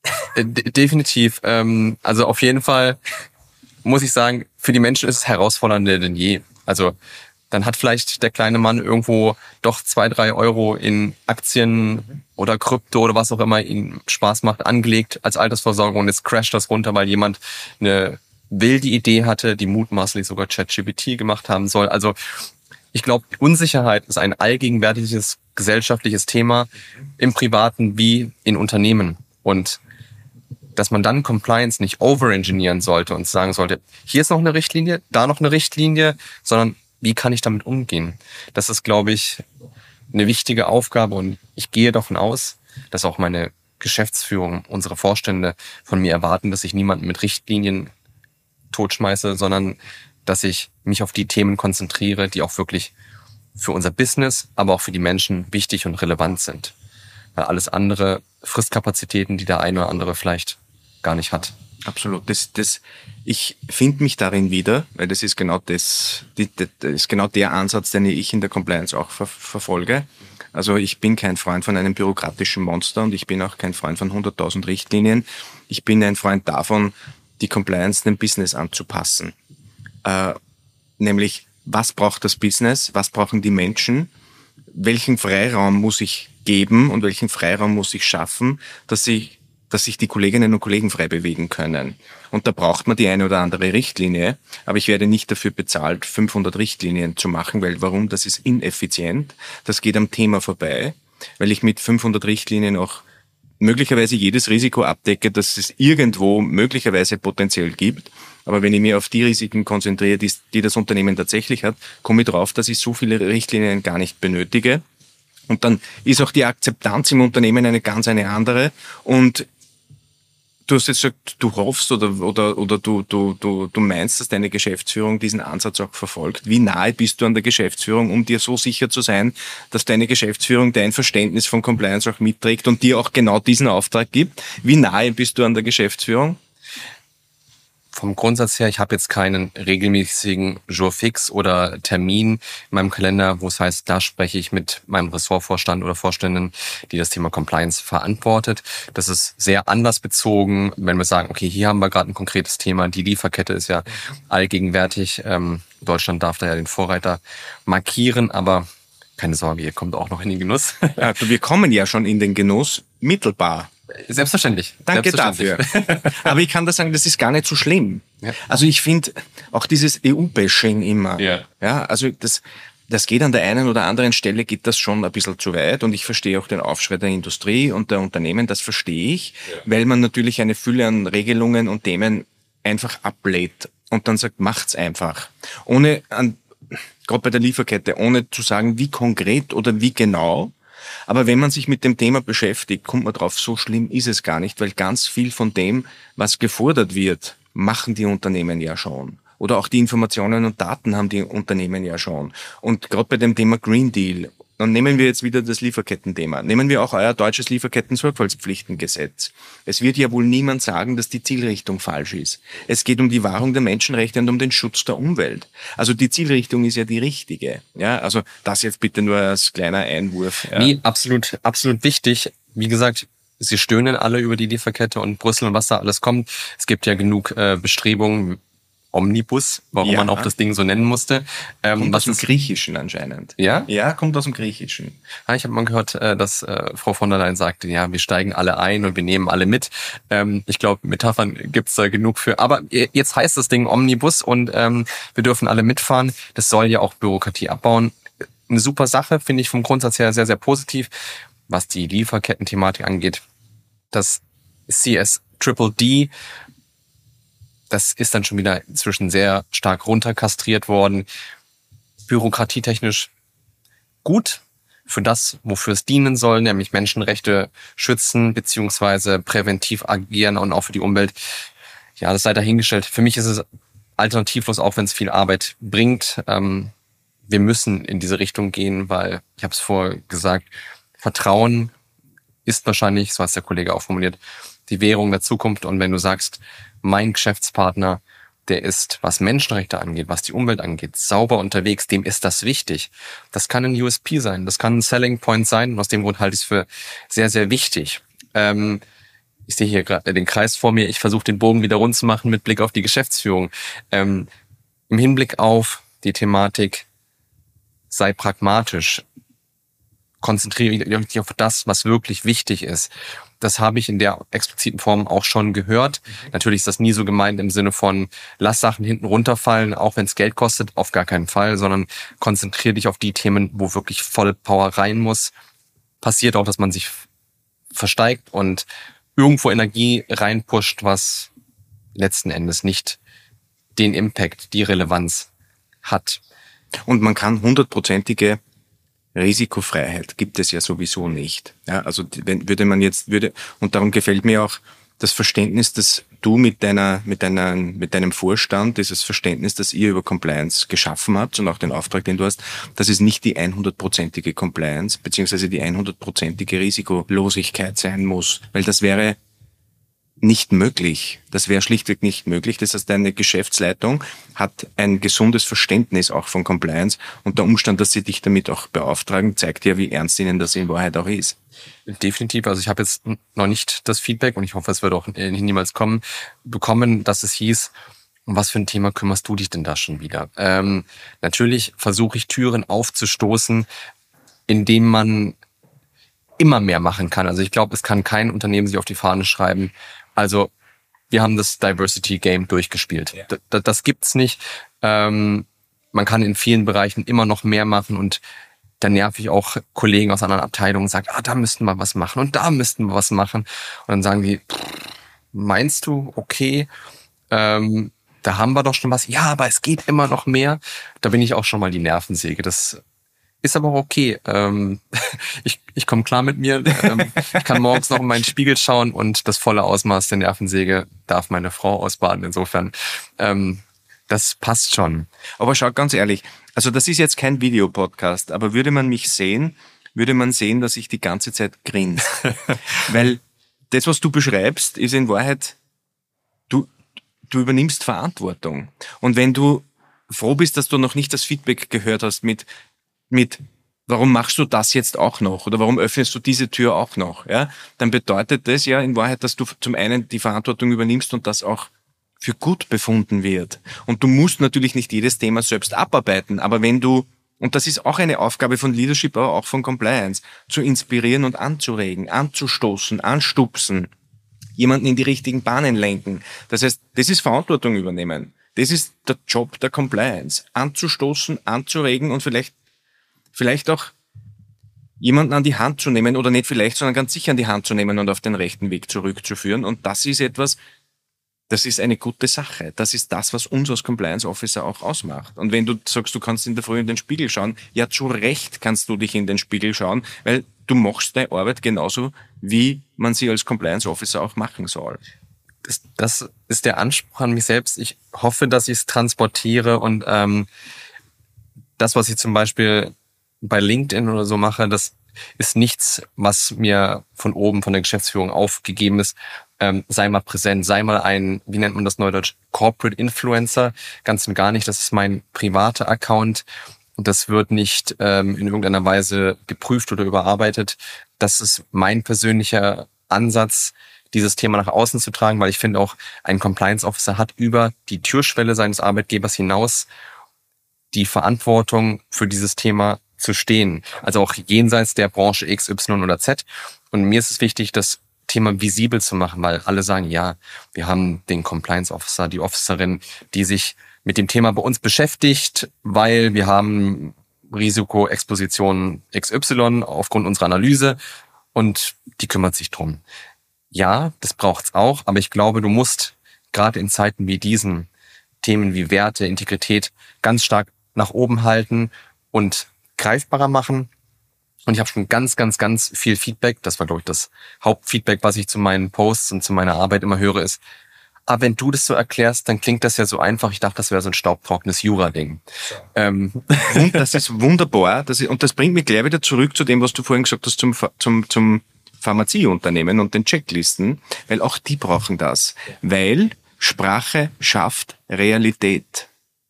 De- definitiv. Ähm, also auf jeden Fall muss ich sagen, für die Menschen ist es herausfordernder denn je. Also dann hat vielleicht der kleine Mann irgendwo doch zwei, drei Euro in Aktien oder Krypto oder was auch immer ihm Spaß macht, angelegt als Altersvorsorge und jetzt crasht das runter, weil jemand eine wilde Idee hatte, die mutmaßlich sogar ChatGPT gemacht haben soll. Also ich glaube, Unsicherheit ist ein allgegenwärtiges gesellschaftliches Thema im Privaten wie in Unternehmen. Und dass man dann Compliance nicht overengineeren sollte und sagen sollte, hier ist noch eine Richtlinie, da noch eine Richtlinie, sondern wie kann ich damit umgehen? Das ist, glaube ich, eine wichtige Aufgabe und ich gehe davon aus, dass auch meine Geschäftsführung, unsere Vorstände von mir erwarten, dass ich niemanden mit Richtlinien totschmeiße, sondern dass ich mich auf die Themen konzentriere, die auch wirklich für unser Business, aber auch für die Menschen wichtig und relevant sind. Weil alles andere frisst Kapazitäten, die der eine oder andere vielleicht gar nicht hat. Absolut. Das, das, ich finde mich darin wieder, weil das ist genau das, die, das ist genau der Ansatz, den ich in der Compliance auch ver, verfolge. Also ich bin kein Freund von einem bürokratischen Monster und ich bin auch kein Freund von hunderttausend Richtlinien. Ich bin ein Freund davon, die Compliance dem Business anzupassen. Äh, nämlich, was braucht das Business? Was brauchen die Menschen? Welchen Freiraum muss ich geben und welchen Freiraum muss ich schaffen, dass ich dass sich die Kolleginnen und Kollegen frei bewegen können. Und da braucht man die eine oder andere Richtlinie, aber ich werde nicht dafür bezahlt, fünfhundert Richtlinien zu machen, weil warum? Das ist ineffizient, das geht am Thema vorbei, weil ich mit fünfhundert Richtlinien auch möglicherweise jedes Risiko abdecke, das es irgendwo möglicherweise potenziell gibt. Aber wenn ich mir auf die Risiken konzentriere, die, die das Unternehmen tatsächlich hat, komme ich drauf, dass ich so viele Richtlinien gar nicht benötige. Und dann ist auch die Akzeptanz im Unternehmen eine ganz eine andere. Und du hast jetzt gesagt, du hoffst oder, oder, oder du, du, du, du meinst, dass deine Geschäftsführung diesen Ansatz auch verfolgt. Wie nahe bist du an der Geschäftsführung, um dir so sicher zu sein, dass deine Geschäftsführung dein Verständnis von Compliance auch mitträgt und dir auch genau diesen Auftrag gibt? Wie nahe bist du an der Geschäftsführung? Vom Grundsatz her, ich habe jetzt keinen regelmäßigen Jour fix oder Termin in meinem Kalender, wo es heißt, da spreche ich mit meinem Ressortvorstand oder Vorständin, die das Thema Compliance verantwortet. Das ist sehr anlassbezogen, wenn wir sagen, okay, hier haben wir gerade ein konkretes Thema. Die Lieferkette ist ja allgegenwärtig. Ähm, Deutschland darf da ja den Vorreiter markieren, aber keine Sorge, ihr kommt auch noch in den Genuss. Ja, wir kommen ja schon in den Genuss, mittelbar. Selbstverständlich. Danke Selbstverständlich. dafür. Aber ich kann da sagen, das ist gar nicht so schlimm. Ja. Also ich finde auch dieses E U-Bashing immer. Ja. Ja, also das, das geht an der einen oder anderen Stelle geht das schon ein bisschen zu weit und ich verstehe auch den Aufschrei der Industrie und der Unternehmen, das verstehe ich, ja. Weil man natürlich eine Fülle an Regelungen und Themen einfach ablehnt und dann sagt, macht's einfach. Ohne an, gerade bei der Lieferkette, ohne zu sagen, wie konkret oder wie genau. Aber wenn man sich mit dem Thema beschäftigt, kommt man drauf, so schlimm ist es gar nicht, weil ganz viel von dem, was gefordert wird, machen die Unternehmen ja schon. Oder auch die Informationen und Daten haben die Unternehmen ja schon. Und gerade bei dem Thema Green Deal dann nehmen wir jetzt wieder das Lieferkettenthema. Nehmen wir auch euer deutsches Lieferketten-Sorgfaltspflichtengesetz. Es wird ja wohl niemand sagen, dass die Zielrichtung falsch ist. Es geht um die Wahrung der Menschenrechte und um den Schutz der Umwelt. Also die Zielrichtung ist ja die richtige. Ja, also das jetzt bitte nur als kleiner Einwurf. Ja. Nee, absolut, absolut wichtig. Wie gesagt, sie stöhnen alle über die Lieferkette und Brüssel und was da alles kommt. Es gibt ja genug äh, Bestrebungen, Omnibus, warum Ja. man auch das Ding so nennen musste. Ähm, Kommt was aus dem ist, Griechischen anscheinend. ja? Ja, kommt aus dem Griechischen. Ja, ich habe mal gehört, äh, dass äh, Frau von der Leyen sagte, ja, wir steigen alle ein und wir nehmen alle mit. Ähm, ich glaube, Metaphern gibt's da genug für. Aber jetzt heißt das Ding Omnibus und ähm, wir dürfen alle mitfahren. Das soll ja auch Bürokratie abbauen. Eine super Sache, finde ich vom Grundsatz her sehr, sehr positiv. Was die Lieferketten-Thematik angeht, das C S D D D, das ist dann schon wieder inzwischen sehr stark runterkastriert worden. Bürokratietechnisch gut für das, wofür es dienen soll, nämlich Menschenrechte schützen beziehungsweise präventiv agieren und auch für die Umwelt. Ja, das sei dahingestellt. Für mich ist es alternativlos, auch wenn es viel Arbeit bringt. Ähm, wir müssen in diese Richtung gehen, weil, ich habe es vorher gesagt, Vertrauen ist wahrscheinlich, so hat der Kollege auch formuliert, die Währung der Zukunft. Und wenn du sagst, mein Geschäftspartner, der ist, was Menschenrechte angeht, was die Umwelt angeht, sauber unterwegs, dem ist das wichtig. Das kann ein U S P sein, das kann ein Selling Point sein. Und aus dem Grund halte ich es für sehr, sehr wichtig. Ähm, ich sehe hier gerade den Kreis vor mir. Ich versuche den Bogen wieder rund zu machen mit Blick auf die Geschäftsführung. Ähm, im Hinblick auf die Thematik, sei pragmatisch. Konzentriere dich auf das, was wirklich wichtig ist. Das habe ich in der expliziten Form auch schon gehört. Mhm. Natürlich ist das nie so gemeint im Sinne von, lass Sachen hinten runterfallen, auch wenn es Geld kostet, auf gar keinen Fall, sondern konzentriere dich auf die Themen, wo wirklich voll Power rein muss. Passiert auch, dass man sich versteigt und irgendwo Energie reinpusht, was letzten Endes nicht den Impact, die Relevanz hat. Und man kann hundertprozentige Risikofreiheit gibt es ja sowieso nicht. Ja, also wenn würde man jetzt würde und darum gefällt mir auch das Verständnis, dass du mit deiner mit deiner mit deinem Vorstand, dieses Verständnis, das ihr über Compliance geschaffen habt und auch den Auftrag, den du hast, dass es nicht die hundertprozentige Compliance beziehungsweise die hundertprozentige Risikolosigkeit sein muss, weil das wäre nicht möglich. Das wäre schlichtweg nicht möglich. Das heißt, deine Geschäftsleitung hat ein gesundes Verständnis auch von Compliance und der Umstand, dass sie dich damit auch beauftragen, zeigt ja, wie ernst ihnen das in Wahrheit auch ist. Definitiv. Also ich habe jetzt noch nicht das Feedback und ich hoffe, es wird auch niemals kommen, bekommen, dass es hieß, um was für ein Thema kümmerst du dich denn da schon wieder? Ähm, natürlich versuche ich Türen aufzustoßen, indem man immer mehr machen kann. Also ich glaube, es kann kein Unternehmen sich auf die Fahne schreiben, also wir haben das Diversity Game durchgespielt. Ja. Das, das gibt's nicht. Ähm, man kann in vielen Bereichen immer noch mehr machen und da nerv ich auch Kollegen aus anderen Abteilungen und sage, ah, da müssten wir was machen und da müssten wir was machen. Und dann sagen die, meinst du, okay, ähm, da haben wir doch schon was. Ja, aber es geht immer noch mehr. Da bin ich auch schon mal die Nervensäge. Das ist aber auch okay. Ähm, ich ich komme klar mit mir. Ähm, ich kann morgens noch in meinen Spiegel schauen und das volle Ausmaß der Nervensäge darf meine Frau ausbaden. Insofern, ähm, das passt schon. Aber schau, ganz ehrlich, also das ist jetzt kein Videopodcast, aber würde man mich sehen, würde man sehen, dass ich die ganze Zeit grinse. Weil das, was du beschreibst, ist in Wahrheit, du, du übernimmst Verantwortung. Und wenn du froh bist, dass du noch nicht das Feedback gehört hast mit mit, warum machst du das jetzt auch noch? Oder warum öffnest du diese Tür auch noch? Ja, dann bedeutet das ja in Wahrheit, dass du zum einen die Verantwortung übernimmst und das auch für gut befunden wird. Und du musst natürlich nicht jedes Thema selbst abarbeiten, aber wenn du, und das ist auch eine Aufgabe von Leadership, aber auch von Compliance, zu inspirieren und anzuregen, anzustoßen, anstupsen, jemanden in die richtigen Bahnen lenken. Das heißt, das ist Verantwortung übernehmen. Das ist der Job der Compliance. Anzustoßen, anzuregen und vielleicht Vielleicht auch jemanden an die Hand zu nehmen oder nicht vielleicht, sondern ganz sicher an die Hand zu nehmen und auf den rechten Weg zurückzuführen. Und das ist etwas, das ist eine gute Sache. Das ist das, was uns als Compliance Officer auch ausmacht. Und wenn du sagst, du kannst in der Früh in den Spiegel schauen, ja, zu Recht kannst du dich in den Spiegel schauen, weil du machst deine Arbeit genauso, wie man sie als Compliance Officer auch machen soll. Das, das ist der Anspruch an mich selbst. Ich hoffe, dass ich es transportiere und ähm, das, was ich zum Beispiel bei LinkedIn oder so mache, das ist nichts, was mir von oben, von der Geschäftsführung aufgegeben ist. Ähm, sei mal präsent, sei mal ein, wie nennt man das neudeutsch, Corporate Influencer. Ganz und gar nicht, das ist mein privater Account. Das wird nicht ähm, in irgendeiner Weise geprüft oder überarbeitet. Das ist mein persönlicher Ansatz, dieses Thema nach außen zu tragen, weil ich finde auch, ein Compliance Officer hat über die Türschwelle seines Arbeitgebers hinaus die Verantwortung für dieses Thema zu stehen. Also auch jenseits der Branche X, Y oder Z. Und mir ist es wichtig, das Thema visibel zu machen, weil alle sagen, ja, wir haben den Compliance Officer, die Officerin, die sich mit dem Thema bei uns beschäftigt, weil wir haben Risikoexposition X Y aufgrund unserer Analyse und die kümmert sich drum. Ja, das braucht's auch, aber ich glaube, du musst gerade in Zeiten wie diesen Themen wie Werte, Integrität ganz stark nach oben halten und greifbarer machen. Und ich habe schon ganz, ganz, ganz viel Feedback. Das war, glaube ich, das Hauptfeedback, was ich zu meinen Posts und zu meiner Arbeit immer höre, ist, aber wenn du das so erklärst, dann klingt das ja so einfach. Ich dachte, das wäre so ein staubtrockenes Jura-Ding. So. Ähm. Das ist wunderbar. Das ist, und das bringt mich gleich wieder zurück zu dem, was du vorhin gesagt hast, zum, zum, zum Pharmazieunternehmen und den Checklisten, weil auch die brauchen das. Weil Sprache schafft Realität.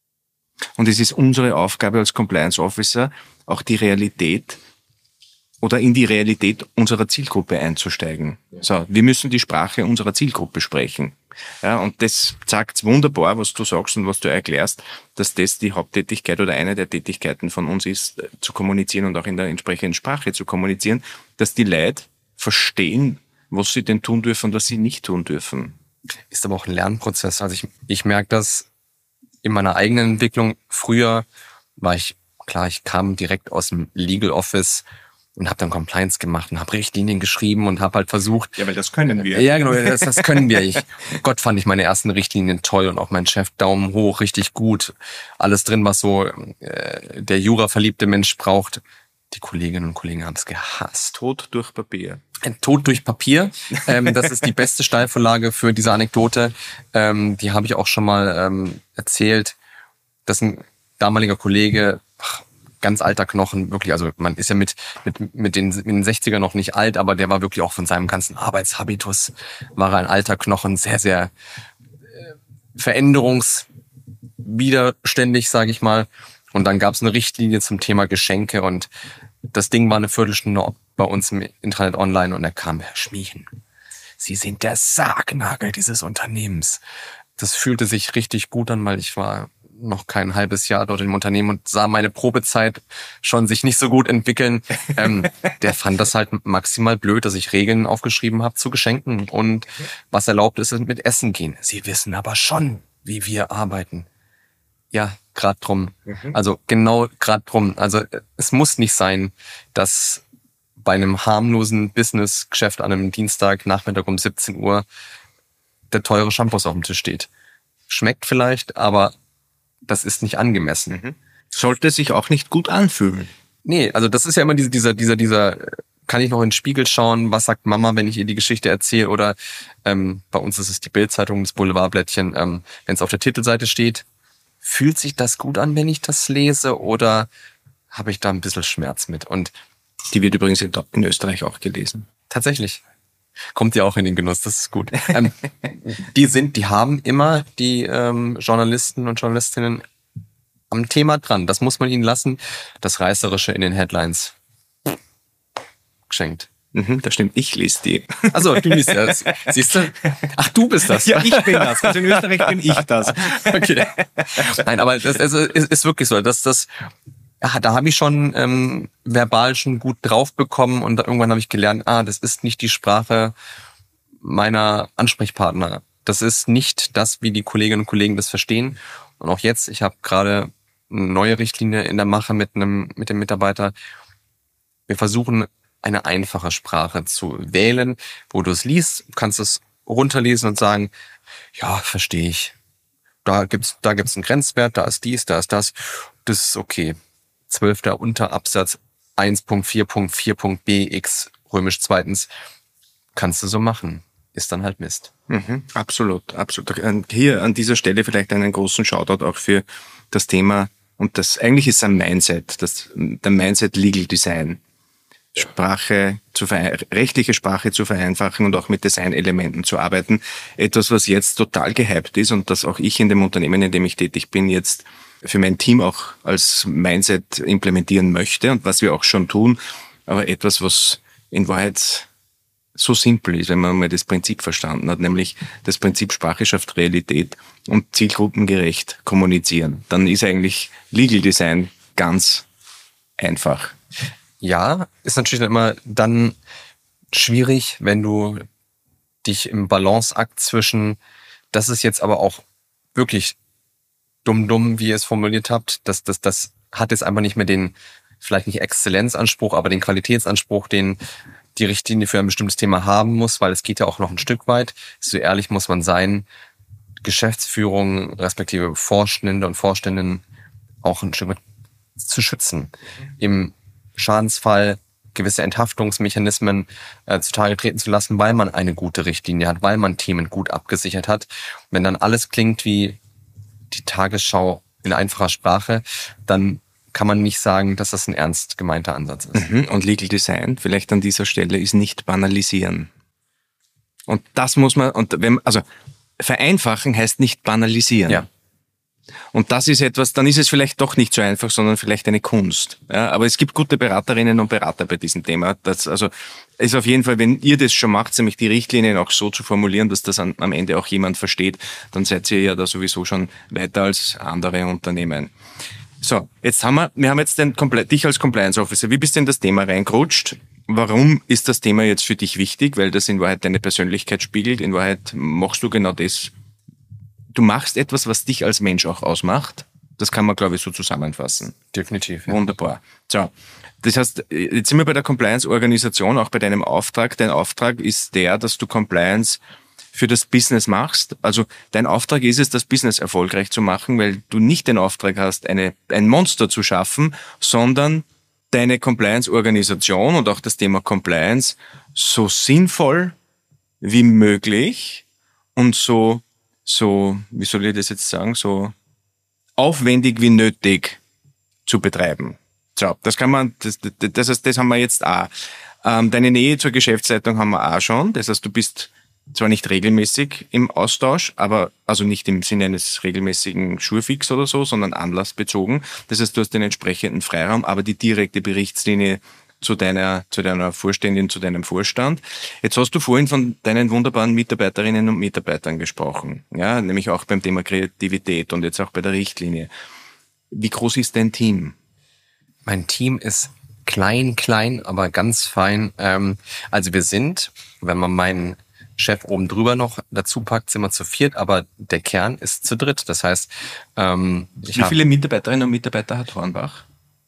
Und es ist unsere Aufgabe als Compliance Officer, auch die Realität oder in die Realität unserer Zielgruppe einzusteigen. Ja. So, wir müssen die Sprache unserer Zielgruppe sprechen. Ja, und das zeigt wunderbar, was du sagst und was du erklärst, dass das die Haupttätigkeit oder eine der Tätigkeiten von uns ist, zu kommunizieren und auch in der entsprechenden Sprache zu kommunizieren, dass die Leute verstehen, was sie denn tun dürfen und was sie nicht tun dürfen. Ist aber auch ein Lernprozess. Also ich, ich merke das in meiner eigenen Entwicklung. Früher war ich, klar, ich kam direkt aus dem Legal Office und habe dann Compliance gemacht und habe Richtlinien geschrieben und habe halt versucht... Ja, weil das können wir. Ja, genau, das, das können wir. Ich, Gott, fand ich meine ersten Richtlinien toll und auch mein Chef Daumen hoch, richtig gut. Alles drin, was so äh, der Jura-verliebte Mensch braucht. Die Kolleginnen und Kollegen haben es gehasst. Tod durch Papier. Ein Tod durch Papier. Ähm, das ist die beste Steilvorlage für diese Anekdote. Ähm, die habe ich auch schon mal ähm, erzählt. Das ist ein damaliger Kollege, ach, ganz alter Knochen, wirklich. Also man ist ja mit mit mit den, mit den sechziger noch nicht alt, aber der war wirklich auch von seinem ganzen Arbeitshabitus, war er ein alter Knochen, sehr, sehr äh, veränderungswiderständig, sage ich mal. Und dann gab es eine Richtlinie zum Thema Geschenke und das Ding war eine Viertelstunde bei uns im Internet online und er kam, Herr Schmiechen, Sie sind der Sargnagel dieses Unternehmens. Das fühlte sich richtig gut an, weil ich war noch kein halbes Jahr dort im Unternehmen und sah meine Probezeit schon sich nicht so gut entwickeln. Ähm, der fand das halt maximal blöd, dass ich Regeln aufgeschrieben habe zu Geschenken und was erlaubt ist, ist mit Essen gehen. Sie wissen aber schon, wie wir arbeiten. Ja, grad drum. Mhm. Also genau grad drum. Also es muss nicht sein, dass bei einem harmlosen Businessgeschäft an einem Dienstagnachmittag um siebzehn Uhr der teure Shampoos auf dem Tisch steht. Schmeckt vielleicht, aber das ist nicht angemessen. Mhm. Sollte sich auch nicht gut anfühlen. Nee, also das ist ja immer dieser, dieser, dieser, dieser, kann ich noch in den Spiegel schauen, was sagt Mama, wenn ich ihr die Geschichte erzähle? Oder ähm, bei uns ist es die Bild-Zeitung, das Boulevardblättchen, ähm, wenn es auf der Titelseite steht. Fühlt sich das gut an, wenn ich das lese, oder habe ich da ein bisschen Schmerz mit? Und die wird übrigens in, in Österreich auch gelesen. Tatsächlich. Kommt ja auch in den Genuss, das ist gut. ähm, die sind, die haben immer die ähm, Journalisten und Journalistinnen am Thema dran. Das muss man ihnen lassen. Das Reißerische in den Headlines geschenkt. Mhm, das stimmt, ich lese die. Achso, du liest das. Siehst du? Ach, du bist das. Ja, ich bin das. Also in Österreich bin ich das. Okay. Nein, aber das also, ist, ist wirklich so. Das, das, ja, da habe ich schon ähm, verbal schon gut drauf bekommen und irgendwann habe ich gelernt, ah, das ist nicht die Sprache meiner Ansprechpartner. Das ist nicht das, wie die Kolleginnen und Kollegen das verstehen. Und auch jetzt, ich habe gerade eine neue Richtlinie in der Mache mit einem mit dem Mitarbeiter. Wir versuchen, eine einfache Sprache zu wählen, wo du es liest, kannst es runterlesen und sagen, ja, verstehe ich. Da gibt's, da gibt's einen Grenzwert, da ist dies, da ist das. Das ist okay. Zwölfter Unterabsatz eins Punkt vier Punkt vier Punkt B X römisch zweitens. Kannst du so machen. Ist dann halt Mist. Mhm, absolut, absolut. Hier an dieser Stelle vielleicht einen großen Shoutout auch für das Thema Und das eigentlich ist ein Mindset, das, der Mindset Legal Design. Sprache zu verein, rechtliche Sprache zu vereinfachen und auch mit Designelementen zu arbeiten. Etwas, was jetzt total gehypt ist und das auch ich in dem Unternehmen, in dem ich tätig bin, jetzt für mein Team auch als Mindset implementieren möchte und was wir auch schon tun. Aber etwas, was in Wahrheit so simpel ist, wenn man mal das Prinzip verstanden hat, nämlich das Prinzip Sprache schafft Realität und zielgruppengerecht kommunizieren. Dann ist eigentlich Legal Design ganz einfach. Ja, ist natürlich immer dann schwierig, wenn du dich im Balanceakt zwischen, das ist jetzt aber auch wirklich dumm-dumm, wie ihr es formuliert habt, das, das, das hat jetzt einfach nicht mehr den, vielleicht nicht Exzellenzanspruch, aber den Qualitätsanspruch, den die Richtlinie für ein bestimmtes Thema haben muss, weil es geht ja auch noch ein Stück weit. So ehrlich muss man sein, Geschäftsführung respektive Vorstände und Vorständinnen auch ein Stück weit zu schützen. Im Schadensfall gewisse Enthaftungsmechanismen äh, zutage treten zu lassen, weil man eine gute Richtlinie hat, weil man Themen gut abgesichert hat. Wenn dann alles klingt wie die Tagesschau in einfacher Sprache, dann kann man nicht sagen, dass das ein ernst gemeinter Ansatz ist. Mhm. Und Legal Design, vielleicht an dieser Stelle, ist nicht banalisieren. Und das muss man, und wenn, also vereinfachen heißt nicht banalisieren. Ja. Und das ist etwas, dann ist es vielleicht doch nicht so einfach, sondern vielleicht eine Kunst. Ja, aber es gibt gute Beraterinnen und Berater bei diesem Thema. Das also ist auf jeden Fall, wenn ihr das schon macht, nämlich die Richtlinien auch so zu formulieren, dass das an, am Ende auch jemand versteht, dann seid ihr ja da sowieso schon weiter als andere Unternehmen. So, jetzt haben wir, wir haben jetzt den, dich als Compliance Officer. Wie bist du in das Thema reingerutscht? Warum ist das Thema jetzt für dich wichtig? Weil das in Wahrheit deine Persönlichkeit spiegelt. In Wahrheit machst du genau das. Du machst etwas, was dich als Mensch auch ausmacht. Das kann man, glaube ich, so zusammenfassen. Definitiv. Ja. Wunderbar. So, das heißt, jetzt sind wir bei der Compliance-Organisation, auch bei deinem Auftrag. Dein Auftrag ist der, dass du Compliance für das Business machst. Also dein Auftrag ist es, das Business erfolgreich zu machen, weil du nicht den Auftrag hast, eine, ein Monster zu schaffen, sondern deine Compliance-Organisation und auch das Thema Compliance so sinnvoll wie möglich und so so, wie soll ich das jetzt sagen, so aufwendig wie nötig zu betreiben. So, das kann man, das, das, das, heißt, das haben wir jetzt auch. Ähm, deine Nähe zur Geschäftsleitung haben wir auch schon. Das heißt, du bist zwar nicht regelmäßig im Austausch, aber also nicht im Sinne eines regelmäßigen Schurfix oder so, sondern anlassbezogen. Das heißt, du hast den entsprechenden Freiraum, aber die direkte Berichtslinie zu deiner, zu deiner Vorständin, zu deinem Vorstand. Jetzt hast du vorhin von deinen wunderbaren Mitarbeiterinnen und Mitarbeitern gesprochen, ja, nämlich auch beim Thema Kreativität und jetzt auch bei der Richtlinie. Wie groß ist dein Team? Mein Team ist klein, klein, aber ganz fein. Ähm, also wir sind, wenn man meinen Chef oben drüber noch dazu packt, sind wir zu viert, aber der Kern ist zu dritt. Das heißt, ähm, ich Wie viele Mitarbeiterinnen und Mitarbeiter hat Hornbach?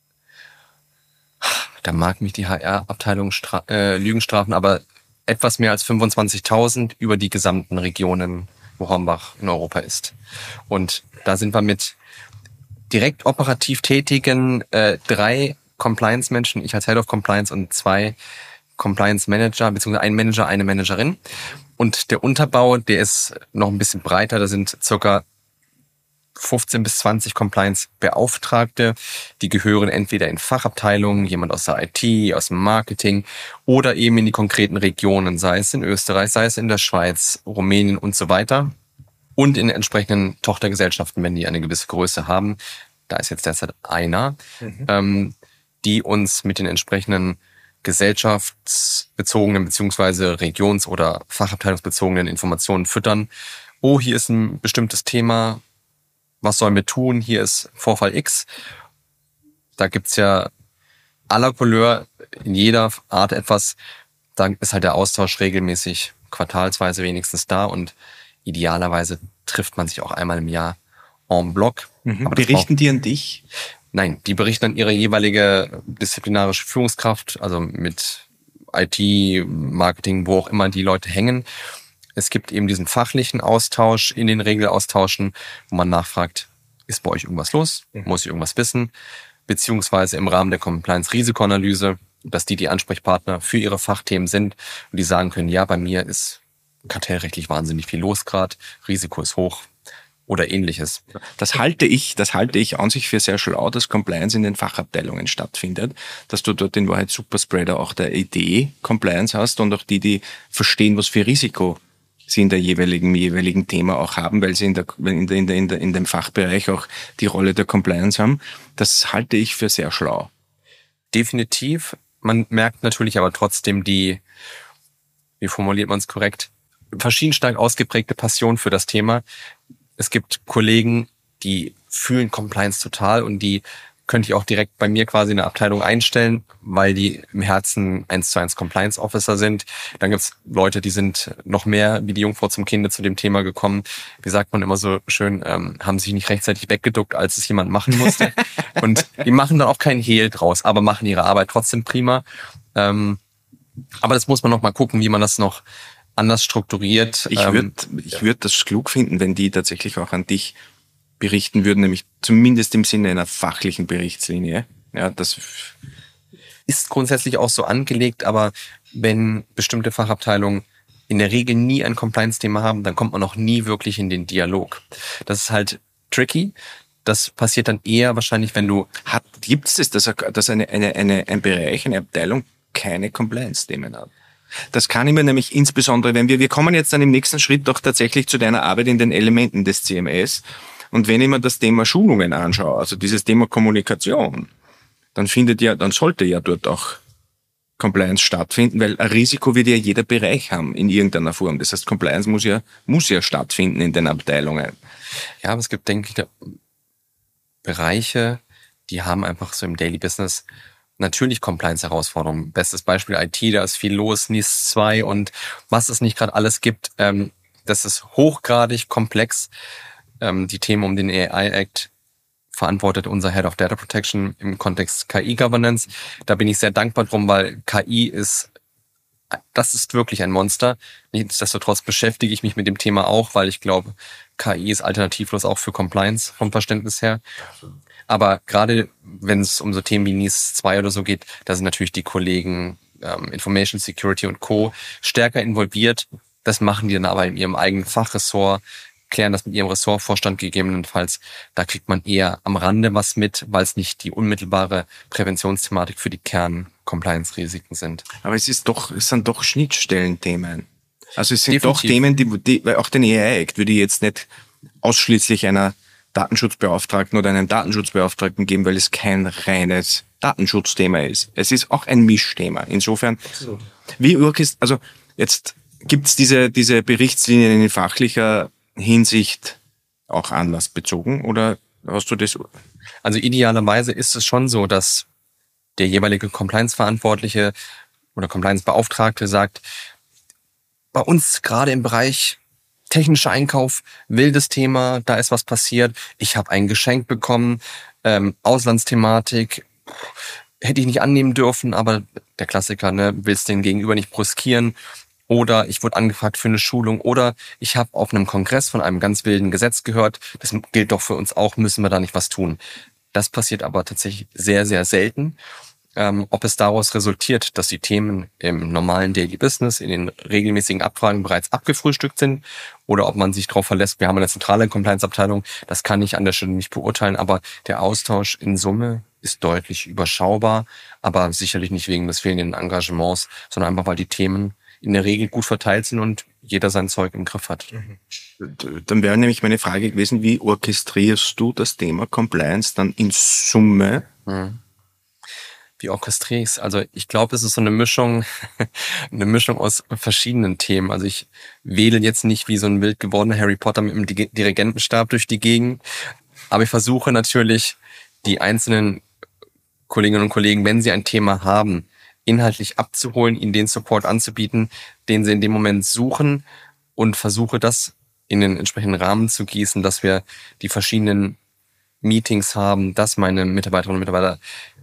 Da mag mich die H R-Abteilung stra- äh, Lügen strafen, aber etwas mehr als fünfundzwanzigtausend über die gesamten Regionen, wo Hornbach in Europa ist. Und da sind wir mit direkt operativ tätigen äh, drei Compliance-Menschen, ich als Head of Compliance und zwei Compliance-Manager, beziehungsweise ein Manager, eine Managerin. Und der Unterbau, der ist noch ein bisschen breiter, da sind circa fünfzehn bis zwanzig Compliance-Beauftragte, die gehören entweder in Fachabteilungen, jemand aus der I T, aus dem Marketing oder eben in die konkreten Regionen, sei es in Österreich, sei es in der Schweiz, Rumänien und so weiter und in entsprechenden Tochtergesellschaften, wenn die eine gewisse Größe haben. Da ist jetzt derzeit einer, mhm. ähm, die uns mit den entsprechenden gesellschaftsbezogenen beziehungsweise regions- oder fachabteilungsbezogenen Informationen füttern. Oh, hier ist ein bestimmtes Thema, was sollen wir tun? Hier ist Vorfall X. Da gibt's ja à la Couleur in jeder Art etwas. Da ist halt der Austausch regelmäßig, quartalsweise wenigstens da und idealerweise trifft man sich auch einmal im Jahr en bloc. Mhm. Aber berichten die an dich? Nein, die berichten an ihre jeweilige disziplinarische Führungskraft, also mit I T, Marketing, wo auch immer die Leute hängen. Es gibt eben diesen fachlichen Austausch in den Regelaustauschen, wo man nachfragt, ist bei euch irgendwas los? Muss ich irgendwas wissen? Beziehungsweise im Rahmen der Compliance-Risikoanalyse, dass die die Ansprechpartner für ihre Fachthemen sind und die sagen können, ja, bei mir ist kartellrechtlich wahnsinnig viel los gerade, Risiko ist hoch, oder ähnliches. Das halte ich, das halte ich an sich für sehr schlau, dass Compliance in den Fachabteilungen stattfindet, dass du dort in Wahrheit Superspreader auch der Idee Compliance hast und auch die, die verstehen, was für Risiko sie in der jeweiligen, jeweiligen Thema auch haben, weil sie in der, in der, in der, in der, in dem Fachbereich auch die Rolle der Compliance haben. Das halte ich für sehr schlau. Definitiv. Man merkt natürlich aber trotzdem die, wie formuliert man es korrekt, verschieden stark ausgeprägte Passion für das Thema. Es gibt Kollegen, die fühlen Compliance total und die könnte ich auch direkt bei mir quasi in der Abteilung einstellen, weil die im Herzen eins zu eins Compliance Officer sind. Dann gibt's Leute, die sind noch mehr wie die Jungfrau zum Kinde zu dem Thema gekommen. Wie sagt man immer so schön, ähm, haben sich nicht rechtzeitig weggeduckt, als es jemand machen musste. Und die machen dann auch kein Hehl draus, aber machen ihre Arbeit trotzdem prima. Ähm, aber das muss man noch mal gucken, wie man das noch anders strukturiert. Ich würde ich ja. würde das klug finden, wenn die tatsächlich auch an dich berichten würden, nämlich zumindest im Sinne einer fachlichen Berichtslinie. Ja, das ist grundsätzlich auch so angelegt, aber wenn bestimmte Fachabteilungen in der Regel nie ein Compliance-Thema haben, dann kommt man auch nie wirklich in den Dialog. Das ist halt tricky. Das passiert dann eher wahrscheinlich, wenn du... Hat, gibt es das, dass, dass eine, eine, eine, ein Bereich, eine Abteilung keine Compliance-Themen hat? Das kann ich mir nämlich insbesondere, wenn wir, wir kommen jetzt dann im nächsten Schritt doch tatsächlich zu deiner Arbeit in den Elementen des C M S. Und wenn ich mir das Thema Schulungen anschaue, also dieses Thema Kommunikation, dann findet ja, dann sollte ja dort auch Compliance stattfinden, weil ein Risiko wird ja jeder Bereich haben in irgendeiner Form. Das heißt, Compliance muss ja, muss ja stattfinden in den Abteilungen. Ja, aber es gibt, denke ich, Bereiche, die haben einfach so im Daily Business natürlich Compliance-Herausforderungen. Bestes Beispiel I T, da ist viel los, N I S zwei und was es nicht gerade alles gibt. Ähm, das ist hochgradig komplex. Ähm, die Themen um den A I Act verantwortet unser Head of Data Protection im Kontext K I-Governance. Da bin ich sehr dankbar drum, weil K I ist, das ist wirklich ein Monster. Nichtsdestotrotz beschäftige ich mich mit dem Thema auch, weil ich glaube, K I ist alternativlos auch für Compliance vom Verständnis her. Aber gerade wenn es um so Themen wie N I S zwei oder so geht, da sind natürlich die Kollegen ähm, Information Security und Co. stärker involviert. Das machen die dann aber in ihrem eigenen Fachressort, klären das mit ihrem Ressortvorstand gegebenenfalls. Da kriegt man eher am Rande was mit, weil es nicht die unmittelbare Präventionsthematik für die Kern-Compliance-Risiken sind. Aber es ist doch, es sind doch Schnittstellenthemen. Also es sind Definitiv. Doch Themen, die, die, weil auch den A I Act würde ich jetzt nicht ausschließlich einer Datenschutzbeauftragten oder einem Datenschutzbeauftragten geben, weil es kein reines Datenschutzthema ist. Es ist auch ein Mischthema. Insofern, Absolut. wie orchest, also jetzt gibt's diese, diese Berichtslinien in fachlicher Hinsicht auch anlassbezogen oder hast du das? Also idealerweise ist es schon so, dass der jeweilige Compliance-Verantwortliche oder Compliance-Beauftragte sagt, bei uns gerade im Bereich technischer Einkauf, wildes Thema, da ist was passiert, ich habe ein Geschenk bekommen, ähm, Auslandsthematik, hätte ich nicht annehmen dürfen, aber der Klassiker, ne, willst den Gegenüber nicht brüskieren. Oder ich wurde angefragt für eine Schulung. Oder ich habe auf einem Kongress von einem ganz wilden Gesetz gehört. Das gilt doch für uns auch, müssen wir da nicht was tun. Das passiert aber tatsächlich sehr, sehr selten. Ähm, ob es daraus resultiert, dass die Themen im normalen Daily Business, in den regelmäßigen Abfragen bereits abgefrühstückt sind oder ob man sich darauf verlässt, wir haben eine zentrale Compliance-Abteilung, das kann ich an der Stelle nicht beurteilen. Aber der Austausch in Summe ist deutlich überschaubar, aber sicherlich nicht wegen des fehlenden Engagements, sondern einfach, weil die Themen in der Regel gut verteilt sind und jeder sein Zeug im Griff hat. Dann wäre nämlich meine Frage gewesen, wie orchestrierst du das Thema Compliance dann in Summe? Hm. Wie orchestriere ich es? Also ich glaube, es ist so eine Mischung, eine Mischung aus verschiedenen Themen. Also ich wähle jetzt nicht wie so ein wild gewordener Harry Potter mit einem Dirigentenstab durch die Gegend, aber ich versuche natürlich, die einzelnen Kolleginnen und Kollegen, wenn sie ein Thema haben, inhaltlich abzuholen, ihnen den Support anzubieten, den sie in dem Moment suchen und versuche das in den entsprechenden Rahmen zu gießen, dass wir die verschiedenen Meetings haben, dass meine Mitarbeiterinnen und Mitarbeiter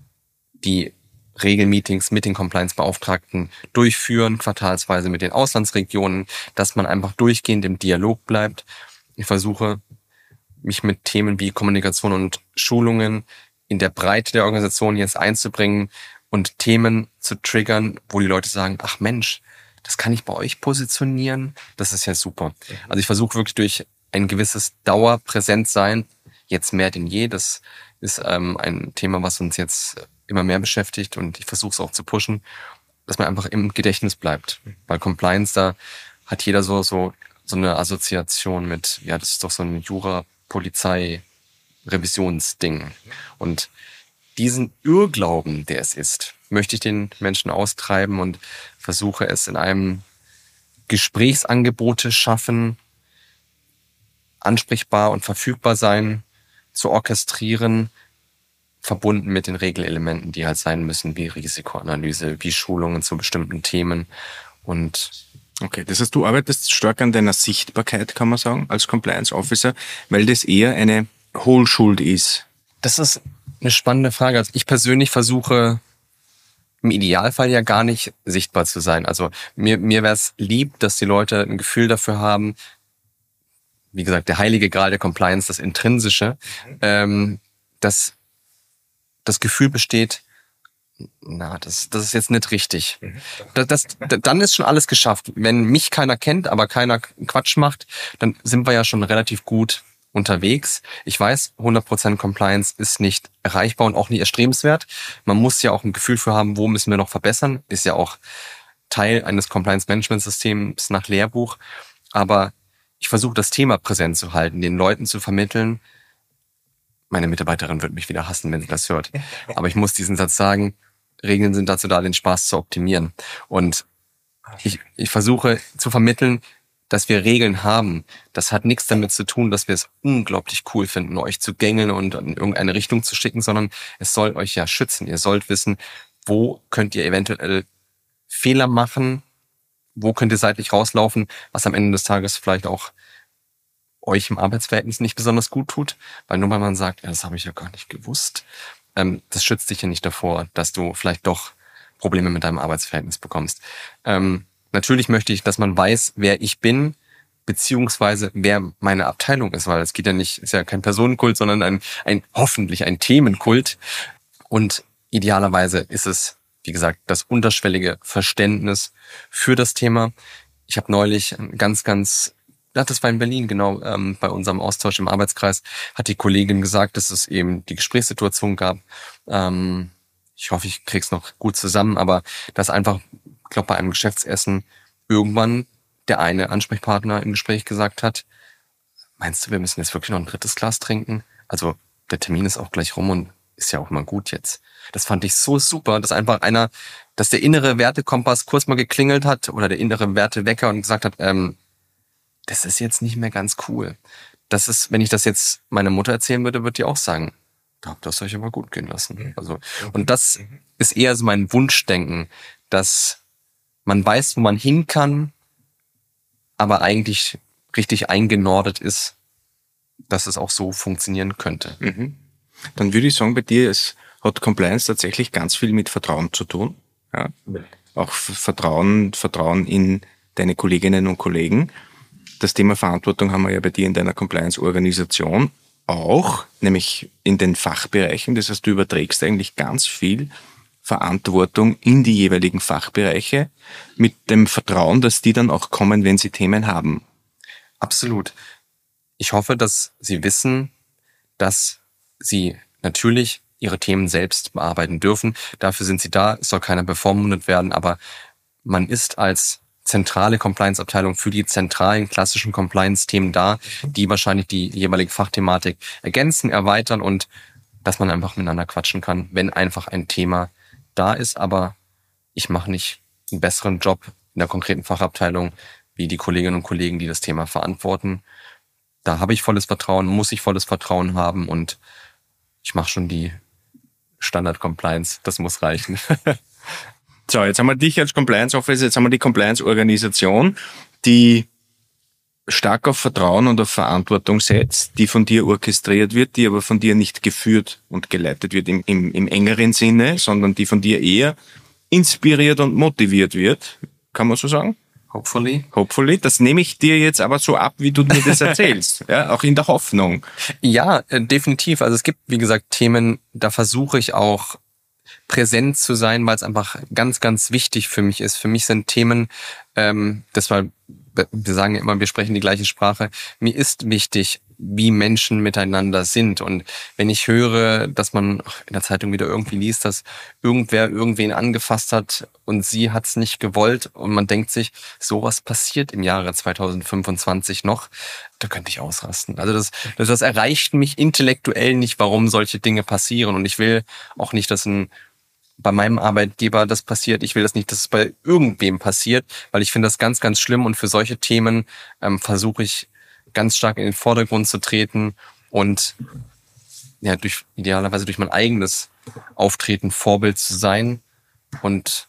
die Regelmeetings mit den Compliance-Beauftragten durchführen, quartalsweise mit den Auslandsregionen, dass man einfach durchgehend im Dialog bleibt. Ich versuche, mich mit Themen wie Kommunikation und Schulungen in der Breite der Organisation jetzt einzubringen und Themen zu triggern, wo die Leute sagen, ach Mensch, das kann ich bei euch positionieren. Das ist ja super. Also ich versuche wirklich durch ein gewisses Dauerpräsentsein, jetzt mehr denn je. Das ist ähm, ein Thema, was uns jetzt immer mehr beschäftigt und ich versuche es auch zu pushen, dass man einfach im Gedächtnis bleibt. Weil Compliance, da hat jeder so so so eine Assoziation mit, ja, das ist doch so ein Jura-Polizei-Revisionsding. Und diesen Irrglauben, der es ist, möchte ich den Menschen austreiben und versuche es in einem Gesprächsangebote schaffen, ansprechbar und verfügbar sein, zu orchestrieren, verbunden mit den Regelelementen, die halt sein müssen, wie Risikoanalyse, wie Schulungen zu bestimmten Themen. Und okay, das heißt, du arbeitest stark an deiner Sichtbarkeit, kann man sagen, als Compliance Officer, weil das eher eine Hohlschuld ist. Das ist eine spannende Frage. Also ich persönlich versuche im Idealfall ja gar nicht sichtbar zu sein. Also mir, mir wäre es lieb, dass die Leute ein Gefühl dafür haben, wie gesagt, der heilige Gral der Compliance, das Intrinsische, mhm. ähm, dass das Gefühl besteht, na, das, das ist jetzt nicht richtig. Mhm. Das, das, dann ist schon alles geschafft. Wenn mich keiner kennt, aber keiner Quatsch macht, dann sind wir ja schon relativ gut unterwegs. Ich weiß, hundert Prozent Compliance ist nicht erreichbar und auch nicht erstrebenswert. Man muss ja auch ein Gefühl für haben, wo müssen wir noch verbessern. Ist ja auch Teil eines Compliance-Management-Systems nach Lehrbuch. Aber ich versuche, das Thema präsent zu halten, den Leuten zu vermitteln. Meine Mitarbeiterin wird mich wieder hassen, wenn sie das hört. Aber ich muss diesen Satz sagen, Regeln sind dazu da, den Spaß zu optimieren. Und ich, ich versuche zu vermitteln, dass wir Regeln haben. Das hat nichts damit zu tun, dass wir es unglaublich cool finden, euch zu gängeln und in irgendeine Richtung zu schicken, sondern es soll euch ja schützen. Ihr sollt wissen, wo könnt ihr eventuell Fehler machen, wo könnt ihr seitlich rauslaufen, was am Ende des Tages vielleicht auch euch im Arbeitsverhältnis nicht besonders gut tut, weil nur weil man sagt, ja, das habe ich ja gar nicht gewusst, ähm, das schützt dich ja nicht davor, dass du vielleicht doch Probleme mit deinem Arbeitsverhältnis bekommst. Ähm, natürlich möchte ich, dass man weiß, wer ich bin, beziehungsweise wer meine Abteilung ist, weil es geht ja nicht, ist ja kein Personenkult, sondern ein, ein hoffentlich ein Themenkult. Und idealerweise ist es, wie gesagt, das unterschwellige Verständnis für das Thema. Ich habe neulich ganz, ganz Ja, das war in Berlin, genau, ähm, bei unserem Austausch im Arbeitskreis, hat die Kollegin gesagt, dass es eben die Gesprächssituation gab. Ähm, ich hoffe, ich krieg's noch gut zusammen, aber dass einfach, ich glaube, bei einem Geschäftsessen irgendwann der eine Ansprechpartner im Gespräch gesagt hat, meinst du, wir müssen jetzt wirklich noch ein drittes Glas trinken? Also der Termin ist auch gleich rum und ist ja auch mal gut jetzt. Das fand ich so super, dass einfach einer, dass der innere Wertekompass kurz mal geklingelt hat oder der innere Wertewecker und gesagt hat, ähm, das ist jetzt nicht mehr ganz cool. Das ist, wenn ich das jetzt meiner Mutter erzählen würde, würde die auch sagen, da habt ihr es euch aber gut gehen lassen. Also, und das ist eher so mein Wunschdenken, dass man weiß, wo man hin kann, aber eigentlich richtig eingenordet ist, dass es auch so funktionieren könnte. Mhm. Dann würde ich sagen, bei dir ist, hat Compliance tatsächlich ganz viel mit Vertrauen zu tun. Ja? Auch Vertrauen, Vertrauen in deine Kolleginnen und Kollegen. Das Thema Verantwortung haben wir ja bei dir in deiner Compliance-Organisation auch, nämlich in den Fachbereichen. Das heißt, du überträgst eigentlich ganz viel Verantwortung in die jeweiligen Fachbereiche mit dem Vertrauen, dass die dann auch kommen, wenn sie Themen haben. Absolut. Ich hoffe, dass Sie wissen, dass Sie natürlich Ihre Themen selbst bearbeiten dürfen. Dafür sind Sie da. Es soll keiner bevormundet werden, aber man ist als zentrale Compliance-Abteilung für die zentralen klassischen Compliance-Themen da, die wahrscheinlich die jeweilige Fachthematik ergänzen, erweitern und dass man einfach miteinander quatschen kann, wenn einfach ein Thema da ist. Aber ich mache nicht einen besseren Job in der konkreten Fachabteilung wie die Kolleginnen und Kollegen, die das Thema verantworten. Da habe ich volles Vertrauen, muss ich volles Vertrauen haben und ich mache schon die Standard-Compliance. Das muss reichen. So, jetzt haben wir dich als Compliance Officer, jetzt haben wir die Compliance-Organisation, die stark auf Vertrauen und auf Verantwortung setzt, die von dir orchestriert wird, die aber von dir nicht geführt und geleitet wird im, im, im engeren Sinne, sondern die von dir eher inspiriert und motiviert wird. Kann man so sagen? Hopefully. Hopefully. Das nehme ich dir jetzt aber so ab, wie du mir das erzählst. Ja, auch in der Hoffnung. Ja, definitiv. Also es gibt, wie gesagt, Themen, da versuche ich auch präsent zu sein, weil es einfach ganz, ganz wichtig für mich ist. Für mich sind Themen, ähm, das war wir sagen ja immer, wir sprechen die gleiche Sprache. Mir ist wichtig, wie Menschen miteinander sind. Und wenn ich höre, dass man in der Zeitung wieder irgendwie liest, dass irgendwer irgendwen angefasst hat und sie hat es nicht gewollt und man denkt sich, sowas passiert im Jahre zweitausendfünfundzwanzig noch, da könnte ich ausrasten. Also das, das, das erreicht mich intellektuell nicht, warum solche Dinge passieren. Und ich will auch nicht, dass ein bei meinem Arbeitgeber das passiert. Ich will das nicht, dass es bei irgendwem passiert, weil ich finde das ganz, ganz schlimm. Und für solche Themen ähm, versuche ich ganz stark in den Vordergrund zu treten und ja, durch idealerweise durch mein eigenes Auftreten Vorbild zu sein und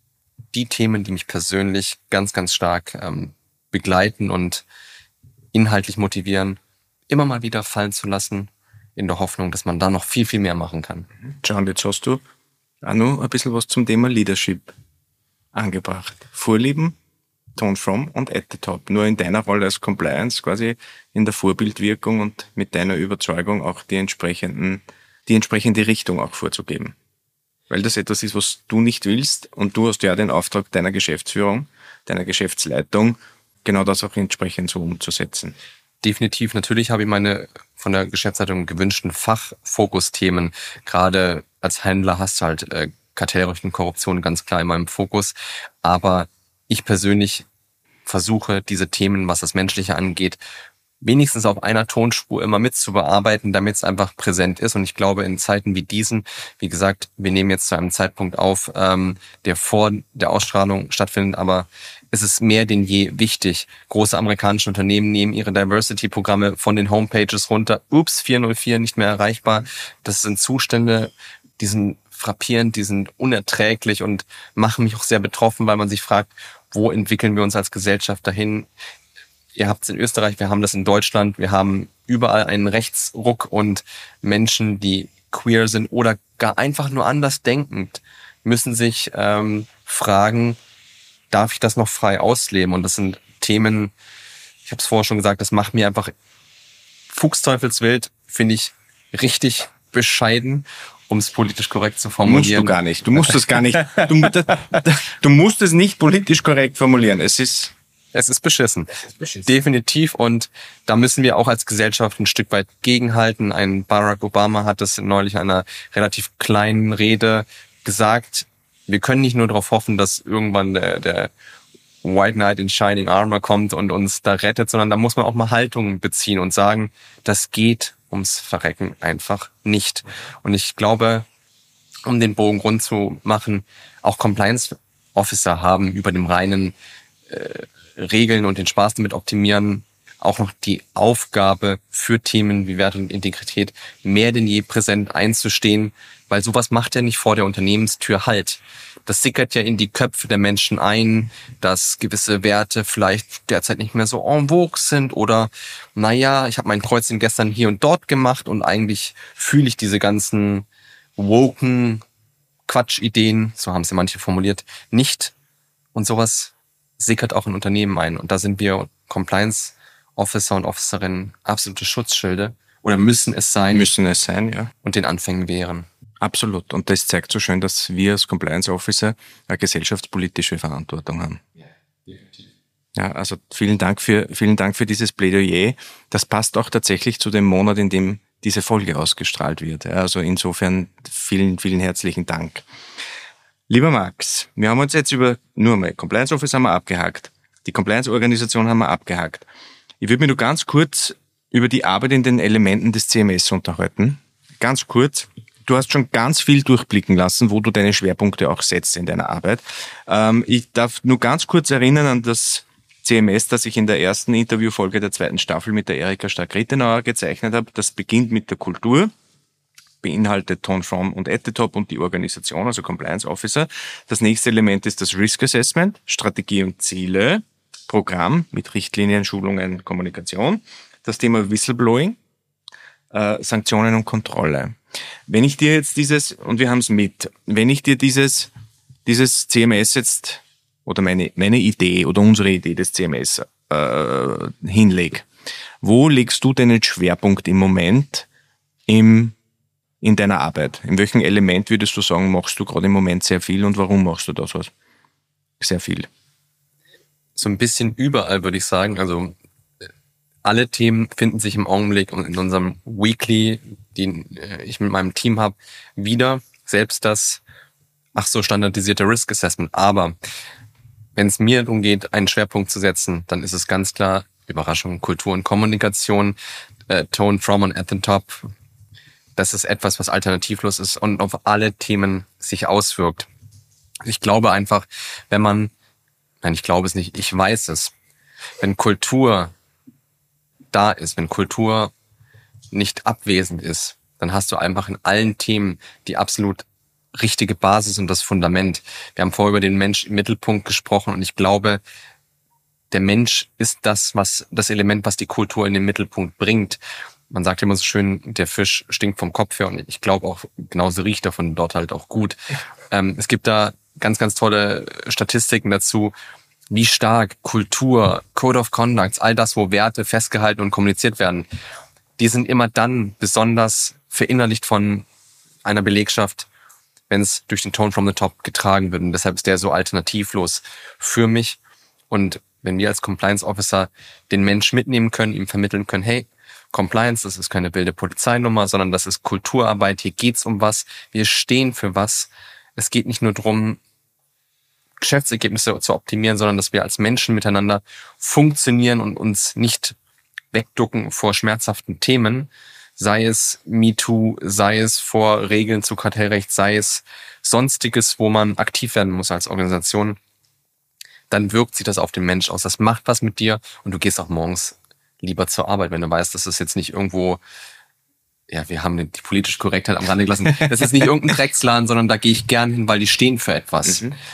die Themen, die mich persönlich ganz, ganz stark ähm, begleiten und inhaltlich motivieren, immer mal wieder fallen zu lassen, in der Hoffnung, dass man da noch viel, viel mehr machen kann. John, jetzt hast du auch noch ein bisschen was zum Thema Leadership angebracht. Vorlieben, Tone from und at the top. Nur in deiner Rolle als Compliance quasi in der Vorbildwirkung und mit deiner Überzeugung auch die entsprechenden, die entsprechende Richtung auch vorzugeben. Weil das etwas ist, was du nicht willst und du hast ja den Auftrag deiner Geschäftsführung, deiner Geschäftsleitung, genau das auch entsprechend so umzusetzen. Definitiv. Natürlich habe ich meine von der Geschäftsleitung gewünschten Fachfokusthemen. Gerade als Händler hast du halt äh, Kartellrecht und Korruption ganz klar in meinem Fokus. Aber ich persönlich versuche, diese Themen, was das Menschliche angeht, wenigstens auf einer Tonspur immer mit zu bearbeiten, damit es einfach präsent ist. Und ich glaube, in Zeiten wie diesen, wie gesagt, wir nehmen jetzt zu einem Zeitpunkt auf, ähm, der vor der Ausstrahlung stattfindet, aber es ist mehr denn je wichtig. Große amerikanische Unternehmen nehmen ihre Diversity-Programme von den Homepages runter. Ups, vier null vier nicht mehr erreichbar. Das sind Zustände, die sind frappierend, die sind unerträglich und machen mich auch sehr betroffen, weil man sich fragt, wo entwickeln wir uns als Gesellschaft dahin? Ihr habt es in Österreich, wir haben das in Deutschland, wir haben überall einen Rechtsruck und Menschen, die queer sind oder gar einfach nur anders denkend, müssen sich ähm, fragen, darf ich das noch frei ausleben? Und das sind Themen, ich habe es vorher schon gesagt, das macht mir einfach Fuchsteufelswild, finde ich richtig bescheiden, um es politisch korrekt zu formulieren. Musst du gar nicht. Du musst es gar nicht. Du, du musst es nicht politisch korrekt formulieren. Es ist Es ist beschissen. Es ist beschissen. Definitiv. Und da müssen wir auch als Gesellschaft ein Stück weit gegenhalten. Ein Barack Obama hat das neulich in einer relativ kleinen Rede gesagt. Wir können nicht nur darauf hoffen, dass irgendwann der, der White Knight in Shining Armor kommt und uns da rettet, sondern da muss man auch mal Haltung beziehen und sagen, das geht ums Verrecken einfach nicht. Und ich glaube, um den Bogen rund zu machen, auch Compliance Officer haben über dem reinen äh, Regeln und den Spaß damit optimieren, auch noch die Aufgabe für Themen wie Wert und Integrität mehr denn je präsent einzustehen, weil sowas macht ja nicht vor der Unternehmenstür Halt. Das sickert ja in die Köpfe der Menschen ein, dass gewisse Werte vielleicht derzeit nicht mehr so en vogue sind oder naja, ich habe mein Kreuzchen gestern hier und dort gemacht und eigentlich fühle ich diese ganzen woken Quatschideen, so haben sie manche formuliert, nicht. Und sowas sickert auch in Unternehmen ein. Und da sind wir Compliance Officer und Officerinnen absolute Schutzschilde oder müssen es sein. Müssen es sein, ja. Und den Anfängen wehren. Absolut. Und das zeigt so schön, dass wir als Compliance Officer eine gesellschaftspolitische Verantwortung haben. Ja, definitiv. Ja, also vielen Dank für, vielen Dank für dieses Plädoyer. Das passt auch tatsächlich zu dem Monat, in dem diese Folge ausgestrahlt wird. Ja, also insofern vielen, vielen herzlichen Dank. Lieber Max, wir haben uns jetzt über, nur mal, Compliance Office haben wir abgehakt. Die Compliance-Organisation haben wir abgehakt. Ich würde mich nur ganz kurz über die Arbeit in den Elementen des C M S unterhalten. Ganz kurz. Du hast schon ganz viel durchblicken lassen, wo du deine Schwerpunkte auch setzt in deiner Arbeit. Ähm, ich darf nur ganz kurz erinnern an das C M S, das ich in der ersten Interviewfolge der zweiten Staffel mit der Erika Stark-Rittenauer gezeichnet habe. Das beginnt mit der Kultur, beinhaltet Tone from und at the top und die Organisation, also Compliance Officer. Das nächste Element ist das Risk Assessment, Strategie und Ziele, Programm mit Richtlinien, Schulungen, Kommunikation. Das Thema Whistleblowing, äh, Sanktionen und Kontrolle. Wenn ich dir jetzt dieses, und wir haben es mit, wenn ich dir dieses, dieses C M S jetzt, oder meine, meine Idee oder unsere Idee des C M S äh, hinleg, wo legst du deinen Schwerpunkt im Moment im, in deiner Arbeit? In welchem Element würdest du sagen, machst du gerade im Moment sehr viel und warum machst du das was? Sehr viel. so ein bisschen überall, würde ich sagen. Also alle Themen finden sich im Augenblick in unserem Weekly, den ich mit meinem Team habe, wieder. Selbst das, ach so, standardisierte Risk Assessment. Aber wenn es mir darum geht, einen Schwerpunkt zu setzen, dann ist es ganz klar Überraschung, Kultur und Kommunikation, äh, Tone from and at the top. Das ist etwas, was alternativlos ist und auf alle Themen sich auswirkt. Ich glaube einfach, wenn man, nein, ich glaube es nicht, ich weiß es, wenn Kultur da ist, wenn Kultur nicht abwesend ist, dann hast du einfach in allen Themen die absolut richtige Basis und das Fundament. Wir haben vorher über den Mensch im Mittelpunkt gesprochen und ich glaube, der Mensch ist das, was das Element, was die Kultur in den Mittelpunkt bringt. Man sagt immer so schön, der Fisch stinkt vom Kopf her und ich glaube auch, genauso riecht er von dort halt auch gut. Ähm, es gibt da ganz, ganz tolle Statistiken dazu, wie stark Kultur, Code of Conduct, all das, wo Werte festgehalten und kommuniziert werden, die sind immer dann besonders verinnerlicht von einer Belegschaft, wenn es durch den Tone from the Top getragen wird. Und deshalb ist der so alternativlos für mich. Und wenn wir als Compliance Officer den Mensch mitnehmen können, ihm vermitteln können, hey, Compliance, das ist keine wilde Polizeinummer, sondern das ist Kulturarbeit, hier geht's um was, wir stehen für was. Es geht nicht nur darum, Geschäftsergebnisse zu optimieren, sondern dass wir als Menschen miteinander funktionieren und uns nicht wegducken vor schmerzhaften Themen, sei es MeToo, sei es vor Regeln zu Kartellrecht, sei es Sonstiges, wo man aktiv werden muss als Organisation, dann wirkt sich das auf den Mensch aus. Das macht was mit dir und du gehst auch morgens lieber zur Arbeit, wenn du weißt, dass es jetzt nicht irgendwo, ja, wir haben die politische Korrektheit am Rande gelassen, das ist nicht irgendein Drecksladen, sondern da gehe ich gern hin, weil die stehen für etwas. Mhm.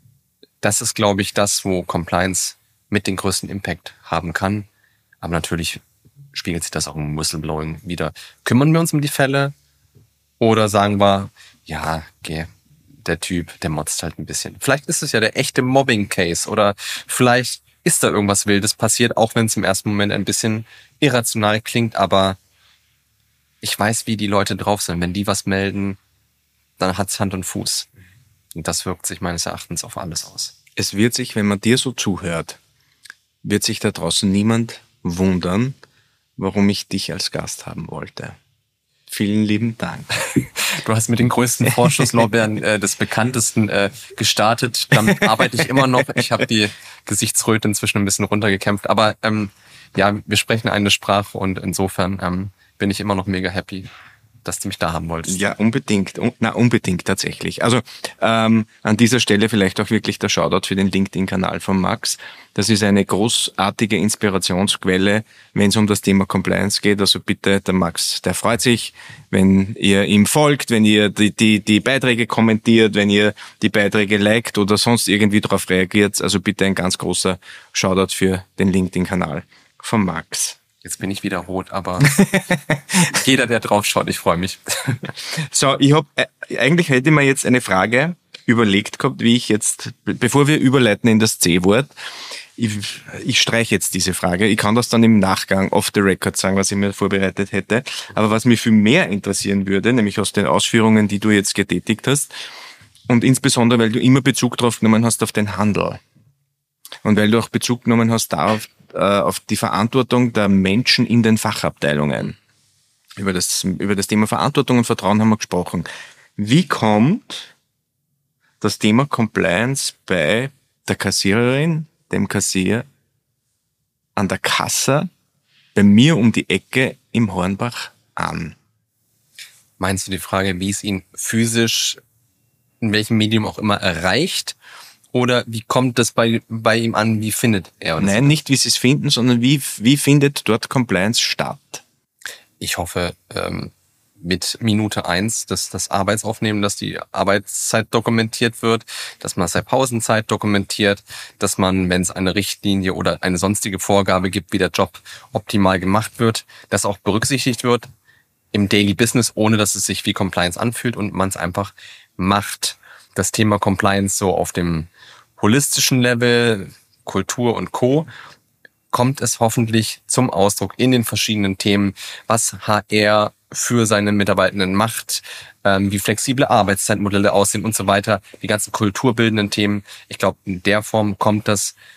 Das ist, glaube ich, das, wo Compliance mit den größten Impact haben kann. Aber natürlich spiegelt sich das auch im Whistleblowing wieder. Kümmern wir uns um die Fälle oder sagen wir, ja, okay, der Typ, der motzt halt ein bisschen. Vielleicht ist es ja der echte Mobbing-Case oder vielleicht ist da irgendwas Wildes passiert, auch wenn es im ersten Moment ein bisschen irrational klingt, aber ich weiß, wie die Leute drauf sind. Wenn die was melden, dann hat's Hand und Fuß. Und das wirkt sich meines Erachtens auf alles aus. Es wird sich, wenn man dir so zuhört, wird sich da draußen niemand wundern, warum ich dich als Gast haben wollte. Vielen lieben Dank. Du hast mit den größten Vorschusslorbeeren äh, des Bekanntesten äh, gestartet. Damit arbeite ich immer noch. Ich habe die Gesichtsröte inzwischen ein bisschen runtergekämpft. Aber ähm, ja, wir sprechen eine Sprache und insofern ähm, bin ich immer noch mega happy, dass du mich da haben wolltest. Ja, unbedingt. Na, unbedingt tatsächlich. Also ähm, an dieser Stelle vielleicht auch wirklich der Shoutout für den LinkedIn-Kanal von Max. Das ist eine großartige Inspirationsquelle, wenn es um das Thema Compliance geht. Also bitte, der Max, der freut sich, wenn ihr ihm folgt, wenn ihr die, die, die Beiträge kommentiert, wenn ihr die Beiträge liked oder sonst irgendwie darauf reagiert. Also bitte ein ganz großer Shoutout für den LinkedIn-Kanal von Max. Jetzt bin ich wieder rot, aber jeder, der drauf schaut, ich freue mich. So, ich hab, äh, eigentlich hätte ich mir jetzt eine Frage überlegt gehabt, wie ich jetzt, bevor wir überleiten in das C-Wort, ich, ich streiche jetzt diese Frage. Ich kann das dann im Nachgang off the record sagen, was ich mir vorbereitet hätte. Aber was mich viel mehr interessieren würde, nämlich aus den Ausführungen, die du jetzt getätigt hast, und insbesondere, weil du immer Bezug drauf genommen hast auf den Handel. Und weil du auch Bezug genommen hast darauf, auf die Verantwortung der Menschen in den Fachabteilungen. Über das, über das Thema Verantwortung und Vertrauen haben wir gesprochen. Wie kommt das Thema Compliance bei der Kassiererin, dem Kassier, an der Kasse, bei mir um die Ecke im Hornbach an? Meinst du die Frage, wie es ihn physisch, in welchem Medium auch immer erreicht? Oder wie kommt das bei, bei ihm an? Wie findet er uns? Nein, nicht wie sie es finden, sondern wie, wie findet dort Compliance statt? Ich hoffe, ähm, mit Minute eins, dass das Arbeitsaufnehmen, dass die Arbeitszeit dokumentiert wird, dass man seine Pausenzeit dokumentiert, dass man, wenn es eine Richtlinie oder eine sonstige Vorgabe gibt, wie der Job optimal gemacht wird, das auch berücksichtigt wird im Daily Business, ohne dass es sich wie Compliance anfühlt und man es einfach macht. Das Thema Compliance so auf dem holistischen Level, Kultur und Co., kommt es hoffentlich zum Ausdruck in den verschiedenen Themen, was H R für seine Mitarbeitenden macht, ähm, wie flexible Arbeitszeitmodelle aussehen und so weiter, die ganzen kulturbildenden Themen. Ich glaube, in der Form kommt das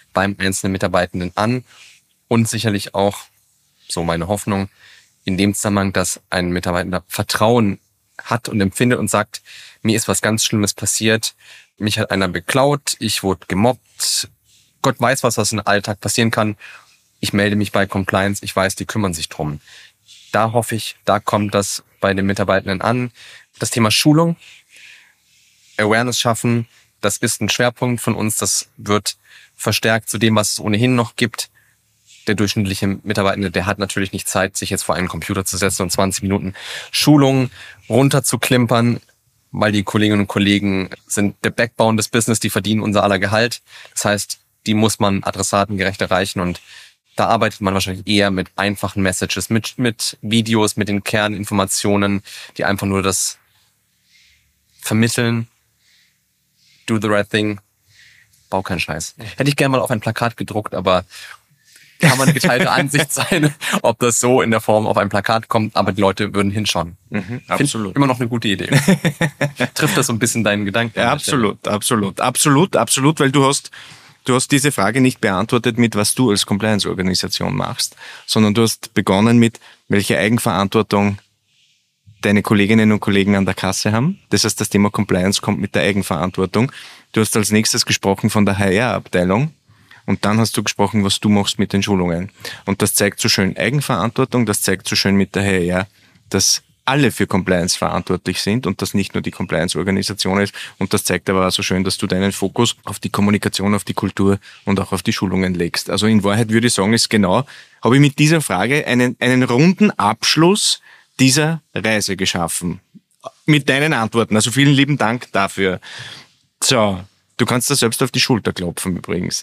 beim einzelnen Mitarbeitenden an und sicherlich auch, so meine Hoffnung, in dem Zusammenhang, dass ein Mitarbeitender Vertrauen hat und empfindet und sagt, mir ist was ganz Schlimmes passiert, mich hat einer beklaut, ich wurde gemobbt, Gott weiß was, was im Alltag passieren kann. Ich melde mich bei Compliance, ich weiß, die kümmern sich drum. Da hoffe ich, da kommt das bei den Mitarbeitenden an. Das Thema Schulung, Awareness schaffen, das ist ein Schwerpunkt von uns. Das wird verstärkt zu dem, was es ohnehin noch gibt. Der durchschnittliche Mitarbeitende, der hat natürlich nicht Zeit, sich jetzt vor einen Computer zu setzen und zwanzig Minuten Schulung runterzuklimpern, weil die Kolleginnen und Kollegen sind der Backbone des Business, die verdienen unser aller Gehalt. Das heißt, die muss man adressatengerecht erreichen und da arbeitet man wahrscheinlich eher mit einfachen Messages, mit, mit Videos, mit den Kerninformationen, die einfach nur das vermitteln. Do the right thing. Bau keinen Scheiß. Hätte ich gerne mal auf ein Plakat gedruckt, aber kann man eine geteilte Ansicht sein, ob das so in der Form auf ein Plakat kommt, aber die Leute würden hinschauen. Mhm, absolut. Immer noch eine gute Idee. Trifft das so ein bisschen deinen Gedanken? Ja, absolut, absolut, absolut, absolut, weil du hast Du hast diese Frage nicht beantwortet mit, was du als Compliance-Organisation machst, sondern du hast begonnen mit, welche Eigenverantwortung deine Kolleginnen und Kollegen an der Kasse haben. Das heißt, das Thema Compliance kommt mit der Eigenverantwortung. Du hast als nächstes gesprochen von der H R-Abteilung und dann hast du gesprochen, was du machst mit den Schulungen. Und das zeigt so schön Eigenverantwortung, das zeigt so schön mit der H R, dass alle für Compliance verantwortlich sind und das nicht nur die Compliance-Organisation ist. Und das zeigt aber auch so schön, dass du deinen Fokus auf die Kommunikation, auf die Kultur und auch auf die Schulungen legst. Also in Wahrheit würde ich sagen, ist genau, habe ich mit dieser Frage einen, einen runden Abschluss dieser Reise geschaffen. Mit deinen Antworten. Also vielen lieben Dank dafür. So. Du kannst da selbst auf die Schulter klopfen übrigens.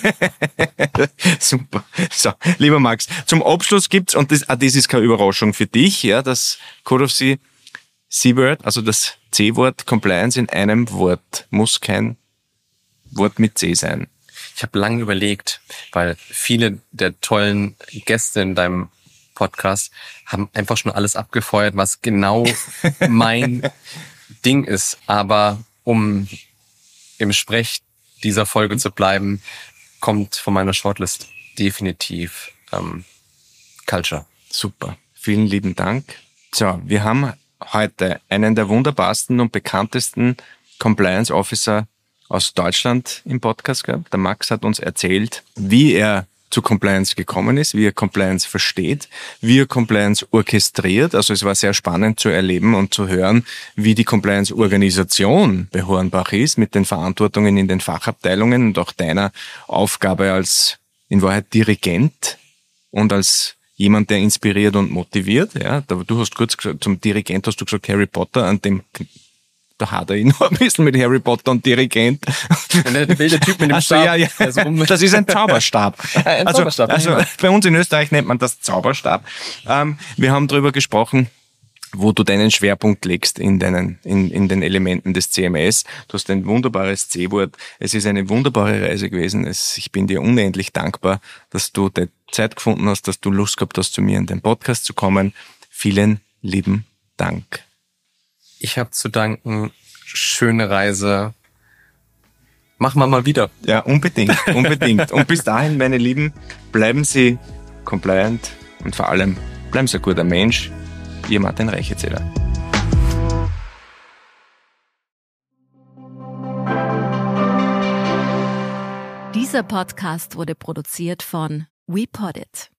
Super. So, lieber Max, zum Abschluss gibt's, und das, ah, das ist keine Überraschung für dich, ja, das Code of C, C-Word, also das C-Wort Compliance in einem Wort, muss kein Wort mit C sein. Ich habe lange überlegt, weil viele der tollen Gäste in deinem Podcast haben einfach schon alles abgefeuert, was genau mein Ding ist. Aber um im Sprech dieser Folge zu bleiben, kommt von meiner Shortlist definitiv ähm, Culture. Super. Vielen lieben Dank. So, wir haben heute einen der wunderbarsten und bekanntesten Compliance Officer aus Deutschland im Podcast gehabt. Der Max hat uns erzählt, wie er zu Compliance gekommen ist, wie er Compliance versteht, wie er Compliance orchestriert. Also es war sehr spannend zu erleben und zu hören, wie die Compliance-Organisation bei Hornbach ist, mit den Verantwortungen in den Fachabteilungen und auch deiner Aufgabe als in Wahrheit Dirigent und als jemand, der inspiriert und motiviert. Ja, du hast kurz gesagt, zum Dirigent hast du gesagt Harry Potter, an dem da hat er ihn noch ein bisschen mit Harry Potter und Dirigent. Der wilde Typ mit dem also, Stab. Ja, ja. Das ist ein Zauberstab. ein also, Zauberstab. Also bei uns in Österreich nennt man das Zauberstab. Ähm, wir haben darüber gesprochen, wo du deinen Schwerpunkt legst in deinen, in, in den Elementen des C M S. Du hast ein wunderbares C-Wort. Es ist eine wunderbare Reise gewesen. Es, ich bin dir unendlich dankbar, dass du die Zeit gefunden hast, dass du Lust gehabt hast, zu mir in den Podcast zu kommen. Vielen lieben Dank. Ich habe zu danken. Schöne Reise. Machen wir mal wieder. Ja, unbedingt, unbedingt. Und bis dahin, meine Lieben, bleiben Sie compliant und vor allem bleiben Sie ein guter Mensch. Ihr Martin Reichezeder. Dieser Podcast wurde produziert von WePoddit.